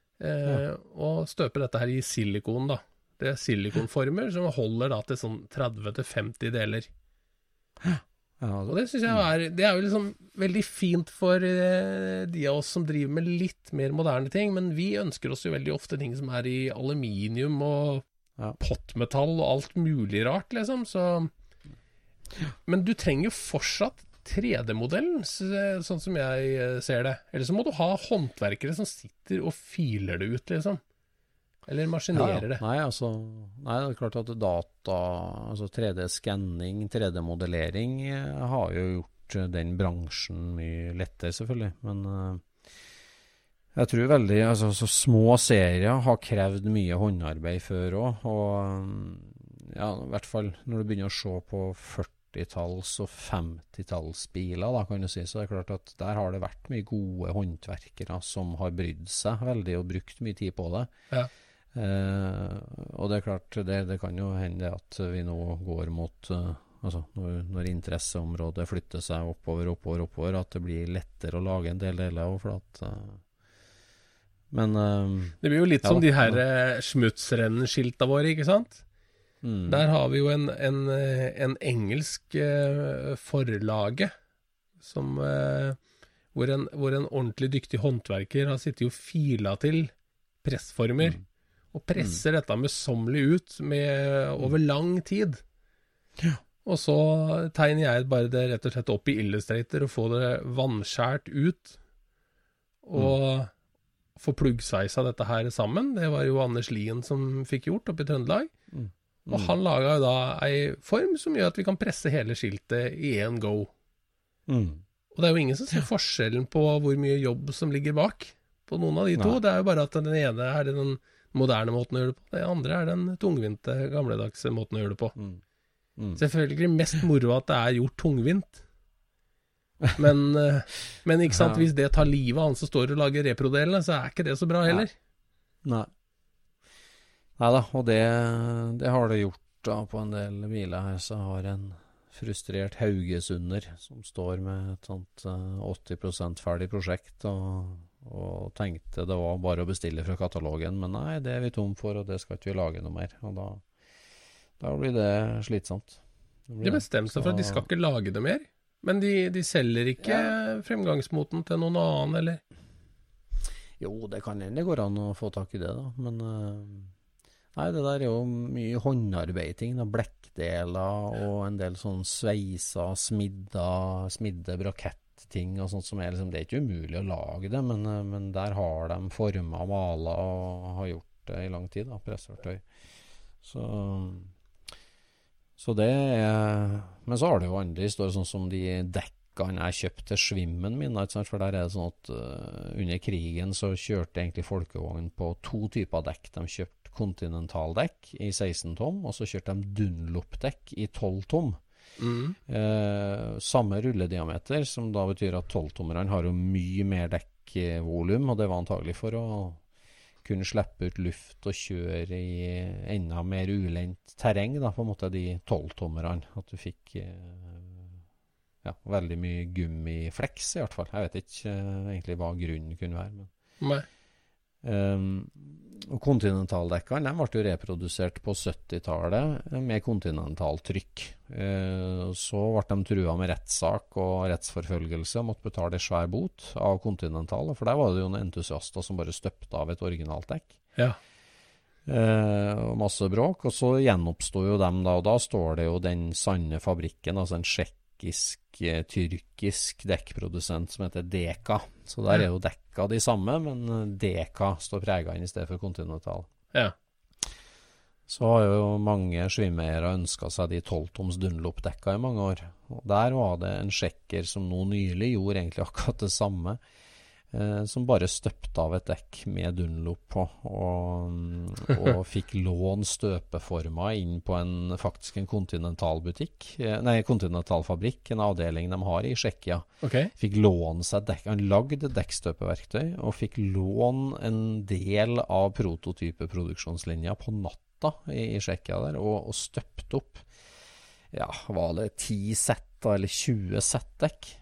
og støpe dette her i silikon da. Det er silikonformer som holder da til sånn 30-50 deler. Og det synes jeg det er jo liksom veldig fint for de av oss som driver med litt mer moderne ting, men vi ønsker oss jo veldig ofte ting som er i aluminium og pottmetall og alt mulig rart, liksom. Men du trenger jo fortsatt 3D-modellen, sånn som jeg ser det. Eller så må du ha håndverkere som sitter og filer det ut, liksom. Eller maskinerer det. Nei, det er klart at data, altså 3D-scanning, 3D-modellering har jo gjort den bransjen mye lettere, selvfølgelig. Men jeg tror veldig, altså så små serier har krevd mye håndarbeid før også, og ja, i hvert fall når du begynner å se på 40-talls- og 50-tallsbiler, da kan du si, så det er klart at der har det vært mye gode håndverkere som har brydd seg veldig og brukt mye tid på det. Ja. Og det er klart, det kan jo hende at vi nå går mot, altså når interesseområdet flytter seg oppover, at det blir lettere å lage en del deler, for at men det blir jo litt som de her smutsrennskilta våre, ikke sant? Der har vi jo en engelsk forlage som, hvor en ordentlig dyktig håndverker har sittet og fila til pressformer og presser dette møysommelig ut over lang tid. Og så tegner jeg bare det rett og slett opp i Illustrator og får det vannskjært ut og få pluggsveisa dette her sammen. Det var jo Anders Lien som fikk gjort oppe i Trøndelag. Og han laget jo da en form som gjør at vi kan presse hele skiltet i en go. Og det er jo ingen som ser forskjellen på hvor mye jobb som ligger bak på noen av de to. Det er jo bare at den ene er den moderne måten å gjøre det på, den andre er den tungvinte, gamledagse måten å gjøre det på. Selvfølgelig mest moro at det er gjort tungvint. Men ikke sant, hvis det tar livet av han som står og lager reprodelene, så er ikke det så bra heller. Neida, og det har det gjort da på en del biler her, så har en frustrert haugesunder som står med et sånt 80% ferdig prosjekt, og tenkte det var bare å bestille fra katalogen, men nei, det er vi tom for, og det skal ikke vi lage noe mer, og da blir det slitsomt. De bestemte seg for at de skal ikke lage det mer, men de selger ikke fremgangsmåten til noen annen, eller? Jo, det kan hende det går an å få tak i det da, men nei, det der er jo mye håndarbeiding, blekkdeler og en del sånn sveisa, smidde brakett ting og sånt som liksom, det er ikke umulig å lage det, men der har de formet og malet og har gjort det i lang tid, pressverktøy. Så Så det men så har det jo andre historier, sånn som de dekkene jeg kjøpte til svimmen min, ikke sant? For der det sånn at under krigen så kjørte egentlig folkevogn på 2 typer dekk. De kjørte kontinentaldekk i 16 tom, og så kjørte de Dunlop-dekk i 12 tom. Samme rullediameter, som da betyr at 12-tommerne har jo mye mer dekkvolum, og det var antagelig for å kunne slippe ut luft og kjøre i enda mer ulendt terreng, da, på en måte de 12-tommerne. At du fikk veldig mye gummifleks, i hvert fall. Jeg vet ikke egentlig hva grunnen kunne være. Men. Nei. Og kontinentaldekkene, de ble jo reprodusert på 70-tallet med kontinentaltrykk. Så ble de trua med rettssak og rettsforfølgelse og måtte betale svær bot av Continental, for der var det jo noen entusiaster som bare støpte av et originalt dekk. Ja. Og masse bråk, og så gjenoppstod jo dem da, og da står det jo den sanne fabrikken, altså en tyrkisk dekkprodusent som heter Deka. Så der er jo dekka de samme, men Deka står preget inn i stedet for Continental. Ja. Så har jo mange svimeiere ønsket seg de 12-toms Dunlop-dekka i mange år. Og der var det en sjekker som nå nylig gjorde egentlig akkurat det samme, som bare støpte av et dekk med Dunlop på, og fikk lån støpeforma inn på faktisk en kontinentalfabrikk, en avdeling de har i Tsjekkia. Okay. Fikk lån seg dekk, han lagde dekkstøpeverktøy, og fikk lån en del av prototypeproduksjonslinja på natta i Tsjekkia der, og støpte opp, var det 10 sett eller 20 sett dekk?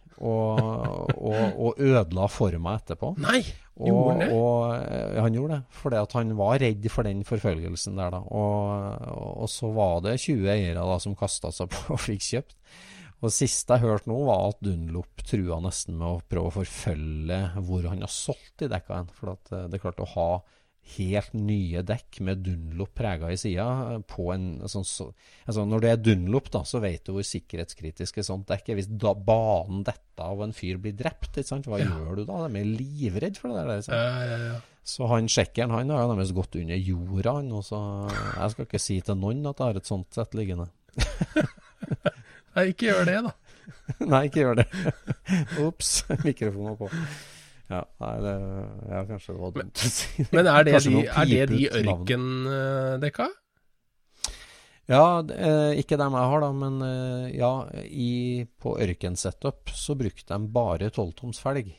Og ødela forma etterpå. Nei, gjorde han det? Han gjorde det, fordi at han var redd for den forfølgelsen der da. Og så var det 20 eiere da som kastet seg på og fikk kjøpt. Og siste jeg hørte nå var at Dunlop trua nesten med å prøve å forfølge hvor han har solgt de dekka hen. For at det er klart å ha helt nye dekk med Dunlop preget i siden på en sånn, altså når det er Dunlop da, så vet du hvor sikkerhetskritisk et sånt dekk er. Hvis da banen dette av en fyr blir drept, ikke sant? Hva gjør du da? De er livredd for det der. Ja. Så han sjekkeren, han har jo nærmest gått under jorda, og så jeg skal ikke si til noen at jeg har et sånt sett liggende. Nei, ikke gjør det da. Nei, ikke gjør det. Ups, mikrofonen var på. Ja, nei, kanskje det var dumt å si. Men er det de ørkendekka? Ja, ikke dem jeg har da, men på ørkensetup så brukte de bare 12-toms felg,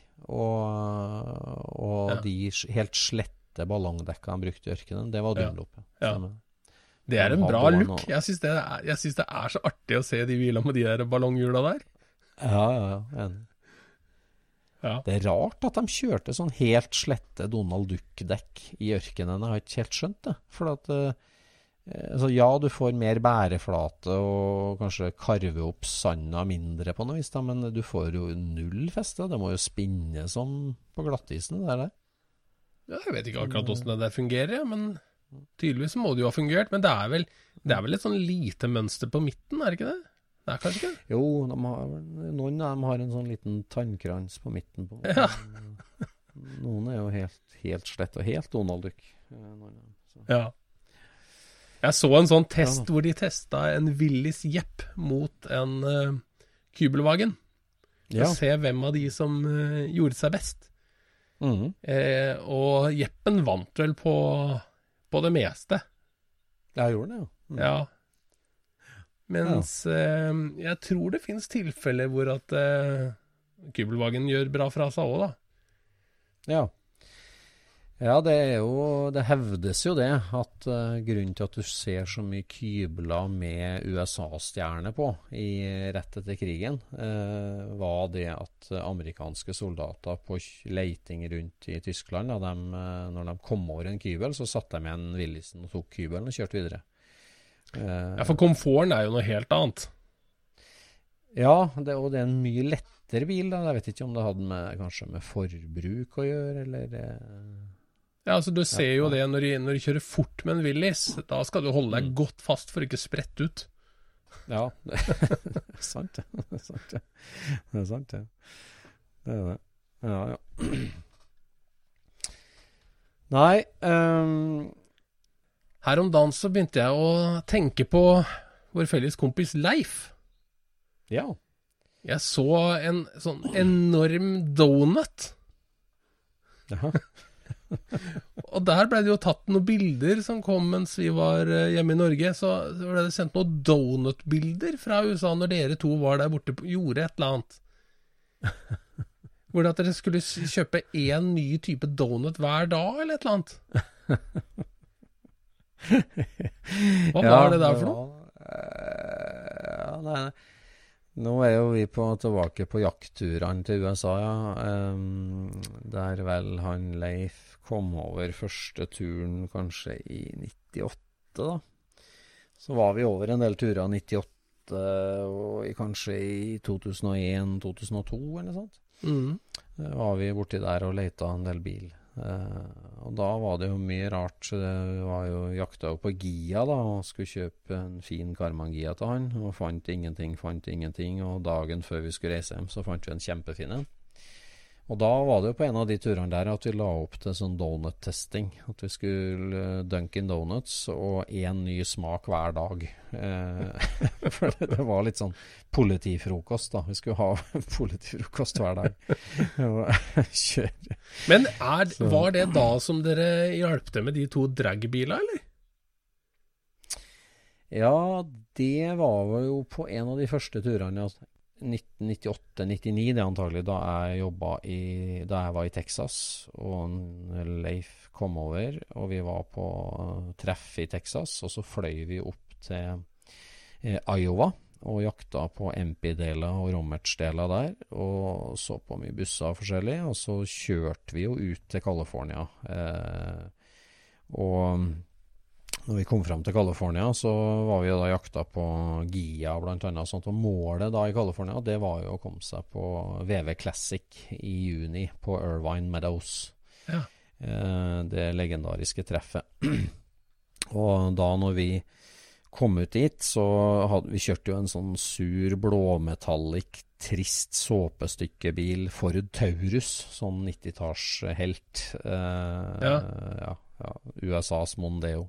og de helt slette ballongdekka de brukte i ørkenen, det var Dunlop. Ja. Det er en bra look. Jeg synes det er så artig å se de bilene med de der ballonghjula der. Ja, enig. Ja. Det er rart at de kjørte sånn helt slette Donald Duck-dekk i ørkenen. Jeg har ikke helt skjønt det. For at, du får mer bæreflate og kanskje karve opp sanda mindre på noe vis, da, men du får jo null feste. Det må jo spinne som på glattisen der. Ja, jeg vet ikke akkurat hvordan det der fungerer, men tydeligvis må det jo ha fungert. Men det er vel et sånn lite mønster på midten, er det ikke det? Det er kanskje ikke? Jo, noen av dem har en sånn liten tannkrans på midten på. Ja. Noen er jo helt slett og helt Donald Duck. Ja. Jeg så en sånn test hvor de testet en Willys Jepp mot en Kübelwagen. For å se hvem av de som gjorde seg best. Og Jeppen vant vel på det meste. Jeg gjorde det, jo. Ja. Mens jeg tror det finnes tilfeller hvor at Kübelwagen gjør bra fra seg også, da. Ja, det hevdes jo det, at grunnen til at du ser så mye kybler med USA-stjerne på rett etter krigen, var det at amerikanske soldater på leiting rundt i Tyskland, når de kom over en kybel, så satte de igjen Willisen og tok kybelen og kjørte videre. Ja, for komforten er jo noe helt annet. Ja, og det er en mye lettere bil da. Jeg vet ikke om det hadde kanskje med forbruk å gjøre, eller... Ja, altså du ser jo det når de kjører fort med en Willys, da skal du holde deg godt fast for ikke sprette ut. Ja, det er sant det. Det er sant det. Det er det. Ja. Nei, her om dagen så begynte jeg å tenke på vår felles kompis Leif. Ja. Jeg så en sånn enorm donut. Jaha. Og der ble det jo tatt noen bilder som kom mens vi var hjemme i Norge. Så ble det sendt noen donut-bilder fra USA når dere to var der borte og gjorde et eller annet. Hvor det at dere skulle kjøpe en ny type donut hver dag, eller et eller annet. Hva var det der for noe? Ja, nei. Nå jo vi tilbake på jaktturene til USA, ja. Der vel han Leif kom over første turen kanskje i 98 da. Så var vi over en del turer i 98 og kanskje i 2001-2002 eller sånt. Var vi borti der og lette en del bil. Og da var det jo mye rart, så det var jo jakta jo på Gia da, og skulle kjøpe en fin Karmann Gia til han, og fant ingenting, og dagen før vi skulle reise hjem, så fant vi en kjempefin en. Og da var det jo på en av de turene der at vi la opp til sånn donut-testing, at vi skulle Dunkin' Donuts og en ny smak hver dag. For det var litt sånn politifrokost da, vi skulle ha politifrokost hver dag. Kjøre. Men var det da som dere hjalp til med de to dragbiler, eller? Ja, det var jo på en av de første turene, 1998-99 det antagelig, da jeg var i Texas, og Leif kom over, og vi var på treff i Texas, og så fløy vi opp til Iowa, og jakta på MP-deler og Romerts-deler der, og så på mye busser forskjellig, og så kjørte vi jo ut til California. Og når vi kom frem til California, så var vi jo da jakta på Gia blant annet, sånt, og målet da i California, det var jo å komme seg på VV Classic i juni på Irvine Meadows. Ja. Det legendariske treffet. Og da når vi kom ut dit, så hadde vi kjørt jo en sånn sur blåmetallic trist såpestykkebil Ford Taurus, sånn 90-tallshelt. USAs Mondeo.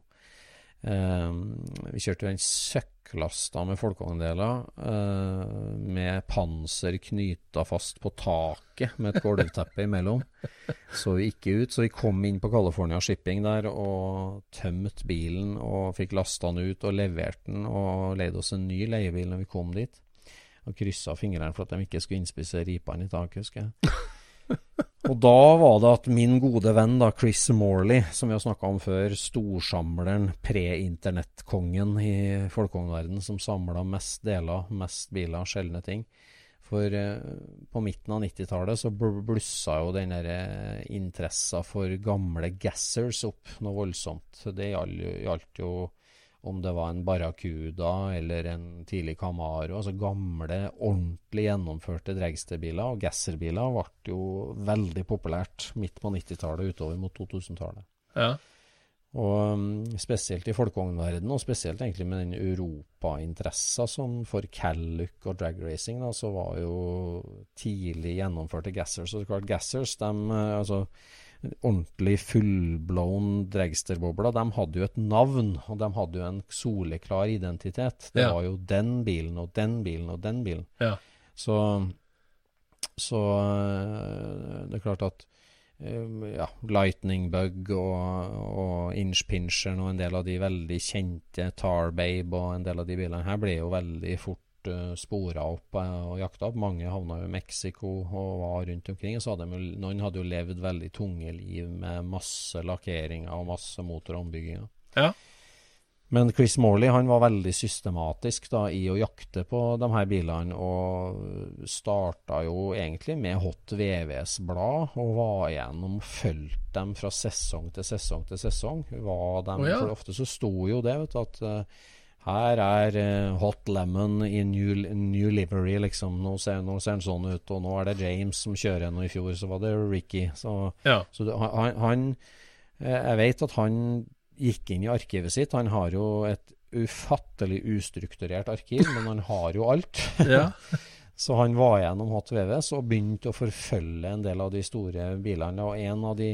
Vi kjørte jo en søkklasta med folkevogndeler med panser knyta fast på taket med et gulvteppe imellom. Så vi ikke ut, så vi kom inn på California Shipping der og tømte bilen og fikk lasta den ut og levert den og leide oss en ny leiebil når vi kom dit. Og krysset fingrene for at de ikke skulle innspise ripene i taket, husker jeg. Og da var det at min gode venn da, Chris Morley, som vi har snakket om før, storsamleren, pre-internettkongen i folkevognverdenen, som samlet mest deler, mest biler, sjeldne ting. For på midten av 90-tallet så blussa jo den der interessa for gamle gassers opp noe voldsomt. Det gjaldt jo om det var en Barracuda eller en tidlig Camaro, altså gamle, ordentlig gjennomførte dragsterbiler, og gasserbiler ble jo veldig populært midt på 90-tallet utover mot 2000-tallet. Ja. Og spesielt i folkevognverdenen, og spesielt egentlig med den Europa-interessa som for Calluck og dragracing, da, så var jo tidlig gjennomførte gassers. Og så klart gassers, altså ordentlig fullblown dragsterbobler, de hadde jo et navn, og de hadde jo en soleklar identitet. Det var jo den bilen, og den bilen, og den bilen. Ja. Så det er klart at Lightning Bug og Inch Pincher og en del av de veldig kjente Tar Babe og en del av de bilene her ble jo veldig fort sporet opp og jakta opp. Mange havna jo i Mexico og var rundt omkring, så noen hadde jo levd veldig tunge liv med masse lakkeringer og masse motorombygginger. Ja. Men Chris Morley, han var veldig systematisk da i å jakte på de her bilene, og starta jo egentlig med Hot VVs blad, og var igjennom og fulgte dem fra sesong til sesong til sesong. For ofte så sto jo det, vet du, at her Hot Lemon i new livery, liksom. Nå ser den sånn ut, og nå det James som kjører en, og i fjor så var det Ricky. Så jeg vet at han gikk inn i arkivet sitt. Han har jo et ufattelig ustrukturert arkiv, men han har jo alt. Ja. Så han var gjennom Hot VVs og begynte å forfølge en del av de store bilene, og en av de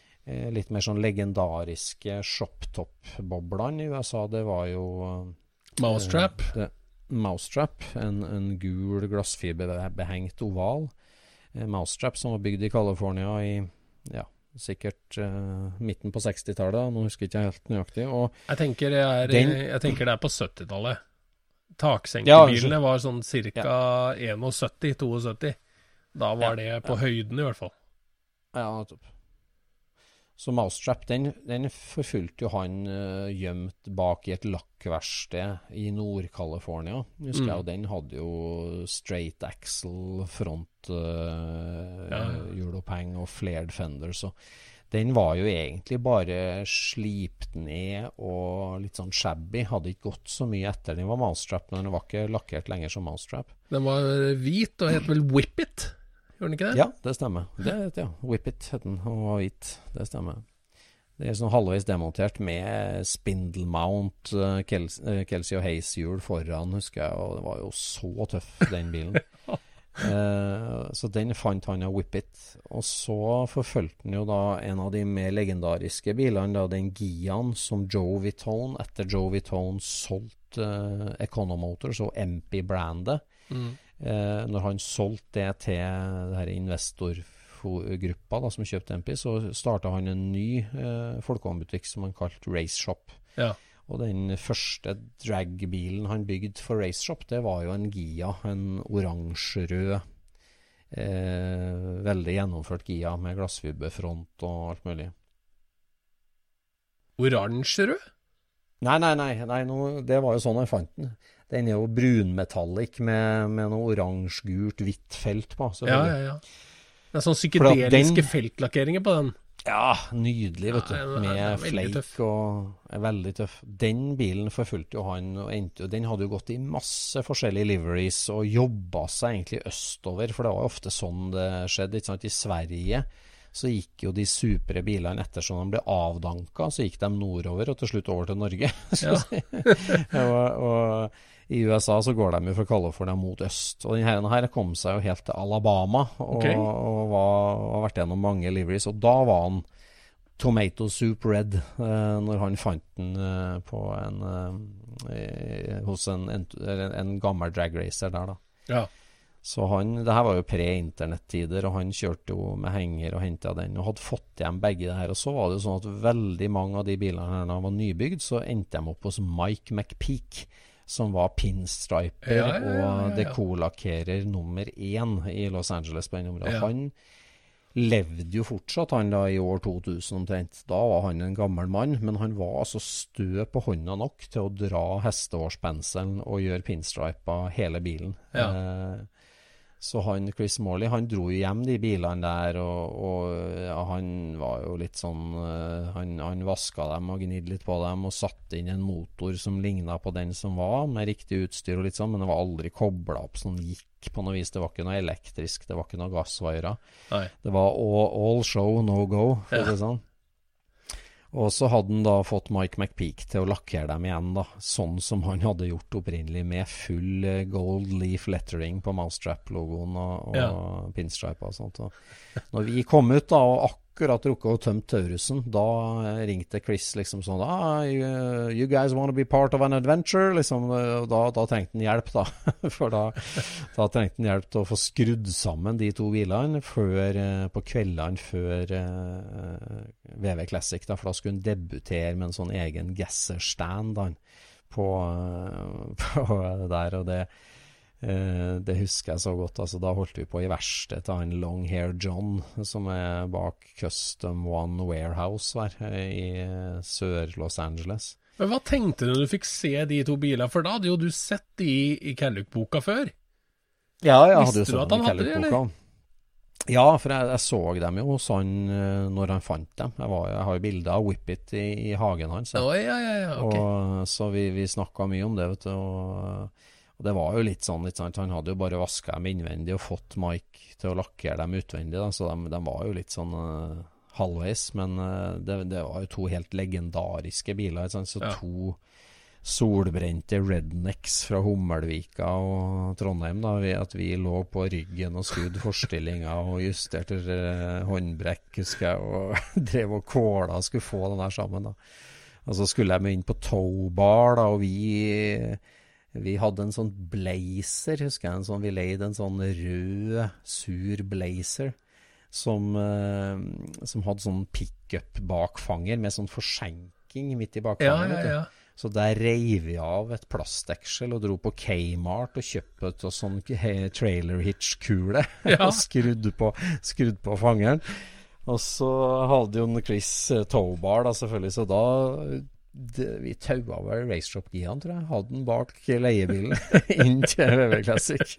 litt mer sånn legendariske shop-top-boblene i USA, det var jo Mousetrap. Mousetrap, en gul glassfiberbehengt oval. Mousetrap som var bygd i California i, sikkert midten på 60-tallet. Nå husker jeg ikke helt nøyaktig. Og jeg tenker det på 70-tallet. Taksenkebilene var sånn cirka 71-72. Da var det på høyden i hvert fall. Ja, nettopp. Så Mousetrap, den forfulgte jo han gjemt bak i et lakkverksted i Nord-California. Husker jeg, og den hadde jo straight axle, front hjuloppheng og flared fender, så den var jo egentlig bare slipt ned og litt sånn shabby. Hadde ikke gått så mye etter den var Mousetrap, men den var ikke lakkert lenger som Mousetrap. Den var hvit og het vel Whip It? Gjør den ikke det? Ja, det stemmer. Whip It het den, og var hvit. Det stemmer. Det sånn halvveis demontert med spindle mount, Kelsey og Hayes-hjul foran, husker jeg, og det var jo så tøff, den bilen. Så den fant han av Whip It. Og så forfølgte han jo da en av de mer legendariske bilene, da, den Giaen som Joe Vitone, etter Joe Vitone solgte Economotors og MP-brandet. Når han solgte det til det her investorgruppa da, som kjøpte MP, så startet han en ny folkevognbutikk som han kalte Race Shop. Ja. Og den første dragbilen han bygde for Race Shop, det var jo en Gia, en oransjerød, veldig gjennomført Gia med glassfiberfront og alt mulig. Oransjerød? Nei, det var jo sånn jeg fant den. Den er jo brunmetallic med noe oransje-gult, hvitt felt på. Ja. Det er sånn psykedeliske feltlakkeringer på den. Ja, nydelig, vet du. Med flake og veldig tøff. Den bilen forfulgte jo han, og den hadde jo gått i masse forskjellige liveries og jobbet seg egentlig østover, for det var jo ofte sånn det skjedde, ikke sant? I Sverige så gikk jo de supre bilene ettersom de ble avdanka, så gikk de nordover og til slutt over til Norge. og i USA så går de jo fra California mot øst, og denne her kom seg jo helt til Alabama, og har vært gjennom mange liveries, og da var han Tomato Soup Red, når han fant den på hos en gammel drag racer der da. Ja. Så det her var jo pre-internettider, og han kjørte jo med henger og hentet den, og hadde fått hjem begge det her, og så var det jo sånn at veldig mange av de bilene her når de var nybygd, så endte de opp hos Mike McPeak, som var pinstriper og dekolakkerer nummer 1 i Los Angeles på den området. Han levde jo fortsatt, han da i år 2000 omtrent. Da var han en gammel mann, men han var altså stø på hånda nok til å dra hesteårspenselen og gjøre pinstriper hele bilen. Så Chris Morley, han dro jo hjem de bilene der, og han var jo litt sånn, han vasket dem og gnidde litt på dem, og satte inn en motor som lignet på den som var, med riktig utstyr og litt sånn, men det var aldri koblet opp sånn gikk på noe vis. Det var ikke noe elektrisk, det var ikke noe gassvairer. Det var all show, no go, for å si sånn. Og så hadde han da fått Mike McPeak til å lakkere dem igjen da, sånn som han hadde gjort opprinnelig, med full gold leaf lettering på Mousetrap-logoen og pinstripe og sånt. Og når vi kom ut da, og akkurat rukket å tømme Taurusen, da ringte Chris liksom sånn, you guys want to be part of an adventure? Liksom, da trengte han hjelp da, for da trengte han hjelp til å få skrudd sammen de to bilene på kveldene før VV Classic da, for da skulle han debutere med en sånn egen gasser-stand da, på der, og det husker jeg så godt. Altså, da holdt vi på i verksted til han Long Hair John, som er bak Custom One Warehouse i sør Los Angeles. Men hva tenkte du når du fikk se de to bilene? For da hadde jo du sett de i Kellogg-boka før. Ja, jeg hadde jo sett dem i Kellogg-boka. Ja, for jeg så dem jo hos han når han fant dem. Jeg har jo bilder av Whip It i hagen hans. Ja, ok. Og så vi snakket mye om det, vet du, og det var jo litt sånn, han hadde jo bare vasket dem innvendig og fått Mike til å lakkere dem utvendig, da, så de var jo litt sånn halvveis, men det var jo to helt legendariske biler, så to solbrente rednecks fra Hummelvika og Trondheim da, at vi lå på ryggen og skudde forstillinger og justerte håndbrekk, husker jeg, og drev og kåla og skulle få den der sammen da. Og så skulle jeg inn på Towbar da, og vi hadde en sånn blazer, husker jeg, vi leide en sånn rød, sur blazer, som hadde sånn pick-up bakfanger med sånn forskjenking midt i bakfanget. Ja. Så der reiv vi av et plastdeksel og dro på Kmart og kjøpte et sånn trailer hitch-kule og skrudd på fangeren. Og så hadde jo Chris Towbar da selvfølgelig, så da vi taua over racershop-gian, tror jeg. Hadde den bak leiebilen inn til VV Classic.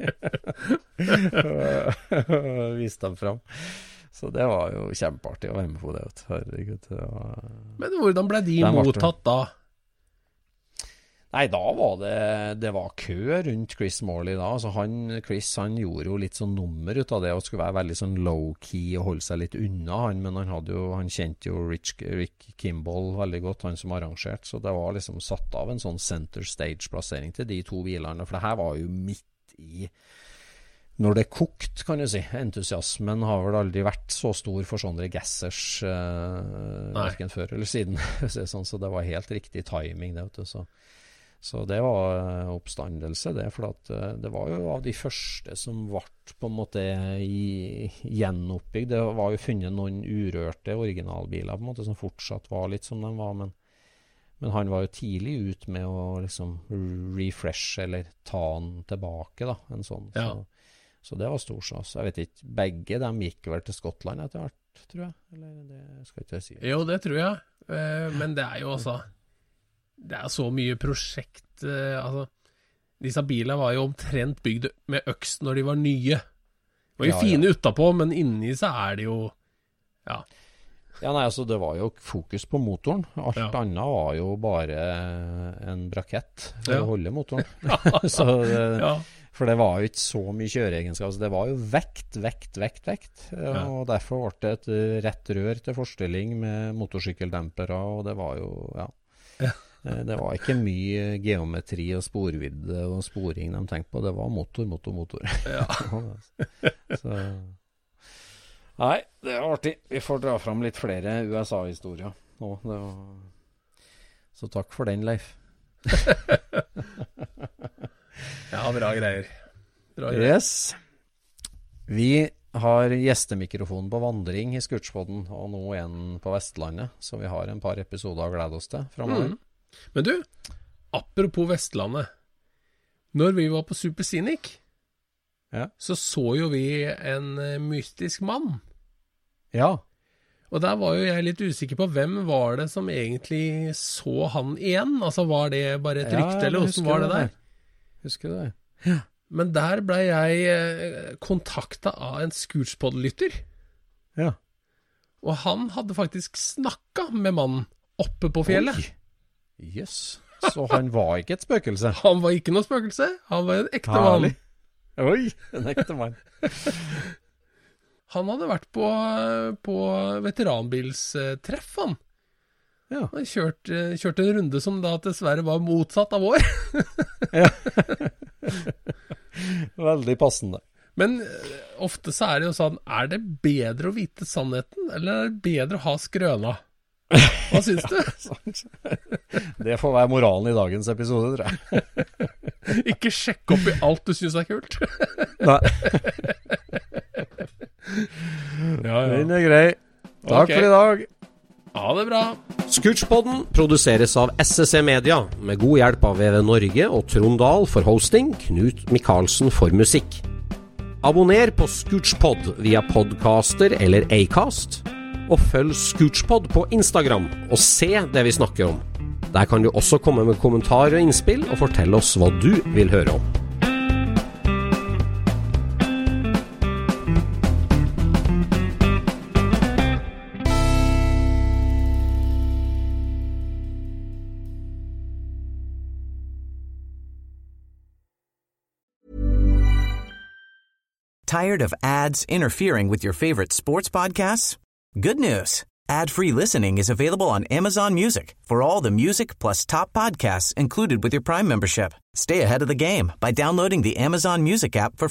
Og viste dem fram. Så det var jo kjempeartig å være med på det. Herregud. Men hvordan ble de mottatt da? Nei, da var det var kø rundt Chris Morley da. Altså Chris gjorde jo litt sånn nummer ut av det og skulle være veldig sånn low-key og holde seg litt unna men han kjente jo Rick Kimball veldig godt, han som arrangerte, så det var liksom satt av en sånn center stage-plassering til de to bilene, for det her var jo midt i når det kokt, kan du si. Entusiasmen har vel aldri vært så stor for sånne gassers hverken før eller siden, så det var helt riktig timing det, vet du, så det var oppstandelse det, for at det var jo av de første som ble på en måte gjenoppbygd. Det var jo funnet noen urørte originalbiler på en måte som fortsatt var litt som de var, men han var jo tidlig ut med å liksom refresh eller ta han tilbake da, en sånn. Så det var stor sås. Jeg vet ikke, begge dem gikk vel til Skottland etter hvert, tror jeg. Eller det skal ikke jeg si. Jo, det tror jeg. Men det jo også det så mye prosjekt altså, disse bilene var jo omtrent bygd med øks når de var nye. De var jo fine utapå, men inni så det jo nei, altså det var jo fokus på motoren. Alt annet var jo bare en brakett for å holde motoren. Så for det var jo ikke så mye kjøreegenskap. Altså det var jo vekt. Og derfor ble det et rett rør til forstilling med motorsykkeldempere, og det var jo, det var ikke mye geometri og sporvidde og sporing de tenkte på. Det var motor. Så nei, det artig. Vi får dra fram litt flere USA-historier nå. Så takk for den, Leif. Bra greier. Yes. Vi har gjestemikrofonen på vandring i Scootspodden, og nå en på Vestlandet, så vi har en par episoder å glede oss til fremover. Men du, apropos Vestlandet, når vi var på Super Scenic, så jo vi en mystisk mann. Ja. Og der var jo jeg litt usikker på hvem var det som egentlig så han igjen? Altså var det bare et rykte, eller hvordan var det der? Husker du det? Ja. Men der ble jeg kontaktet av en Scootspod-lytter. Ja. Og han hadde faktisk snakket med mannen oppe på fjellet. Yes. Så han var ikke et spøkelse? Han var ikke noe spøkelse. Han var en ekte mann. Oi, en ekte mann. Han hadde vært på veteranbilstreff, han. Ja. Han kjørte en runde som da dessverre var motsatt av vår. Veldig passende. Men ofte så det jo sånn, det bedre å vite sannheten, eller det bedre å ha skrøna? Hva synes du? Det får være moralen i dagens episode, tror jeg. Ikke sjekk opp i alt du synes kult. Nei. Den grei. Takk for i dag. Ha det bra. Scootspodden produseres av SSC Media, med god hjelp av VV Norge og Trond Dahl for hosting, Knut Michaelsen for musikk. Abonner på Scootspod via podcaster eller Acast, og følg Scootspod på Instagram og se det vi snakker om. Der kan du også komme med kommentarer og innspill og fortelle oss hva du vil høre om. Tired of ads interfering with your favorite sports podcasts? Good news. Ad-free listening is available on Amazon Music for all the music plus top podcasts included with your Prime membership. Stay ahead of the game by downloading the Amazon Music app for free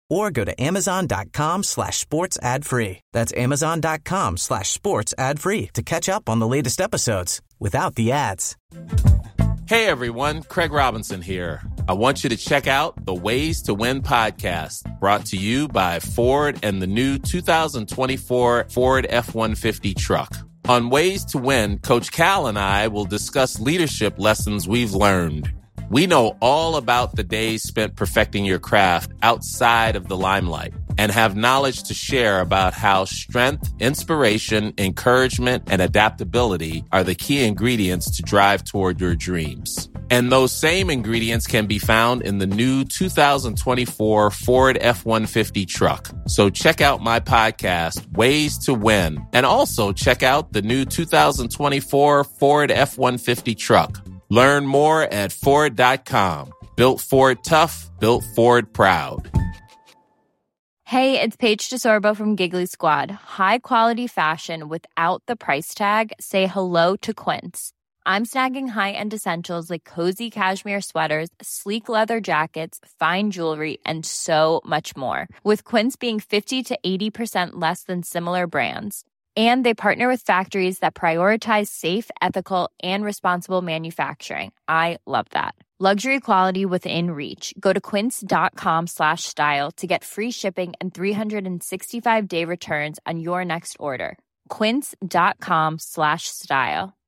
Or go to amazon.com/sports ad free. That's amazon.com/sports ad free to catch up on the latest episodes without the ads. Hey everyone, Craig Robinson here. I want you to check out the Ways to Win podcast, brought to you by Ford and the new 2024 Ford F-150 truck. On Ways to Win, Coach Cal and I will discuss leadership lessons we've learned. We know all about the days spent perfecting your craft outside of the limelight and have knowledge to share about how strength, inspiration, encouragement, and adaptability are the key ingredients to drive toward your dreams. And those same ingredients can be found in the new 2024 Ford F-150 truck. So check out my podcast, Ways to Win, and also check out the new 2024 Ford F-150 truck. Learn more at Ford.com. Built Ford tough, built Ford proud. Hey, it's Paige DeSorbo from Giggly Squad. High quality fashion without the price tag. Say hello to Quince. I'm snagging high-end essentials like cozy cashmere sweaters, sleek leather jackets, fine jewelry, and so much more. With Quince being 50 to 80% less than similar brands. And they partner with factories that prioritize safe, ethical, and responsible manufacturing. I love that. Luxury quality within reach. Go to quince.com/style to get free shipping and 365-day returns on your next order. Quince.com/style.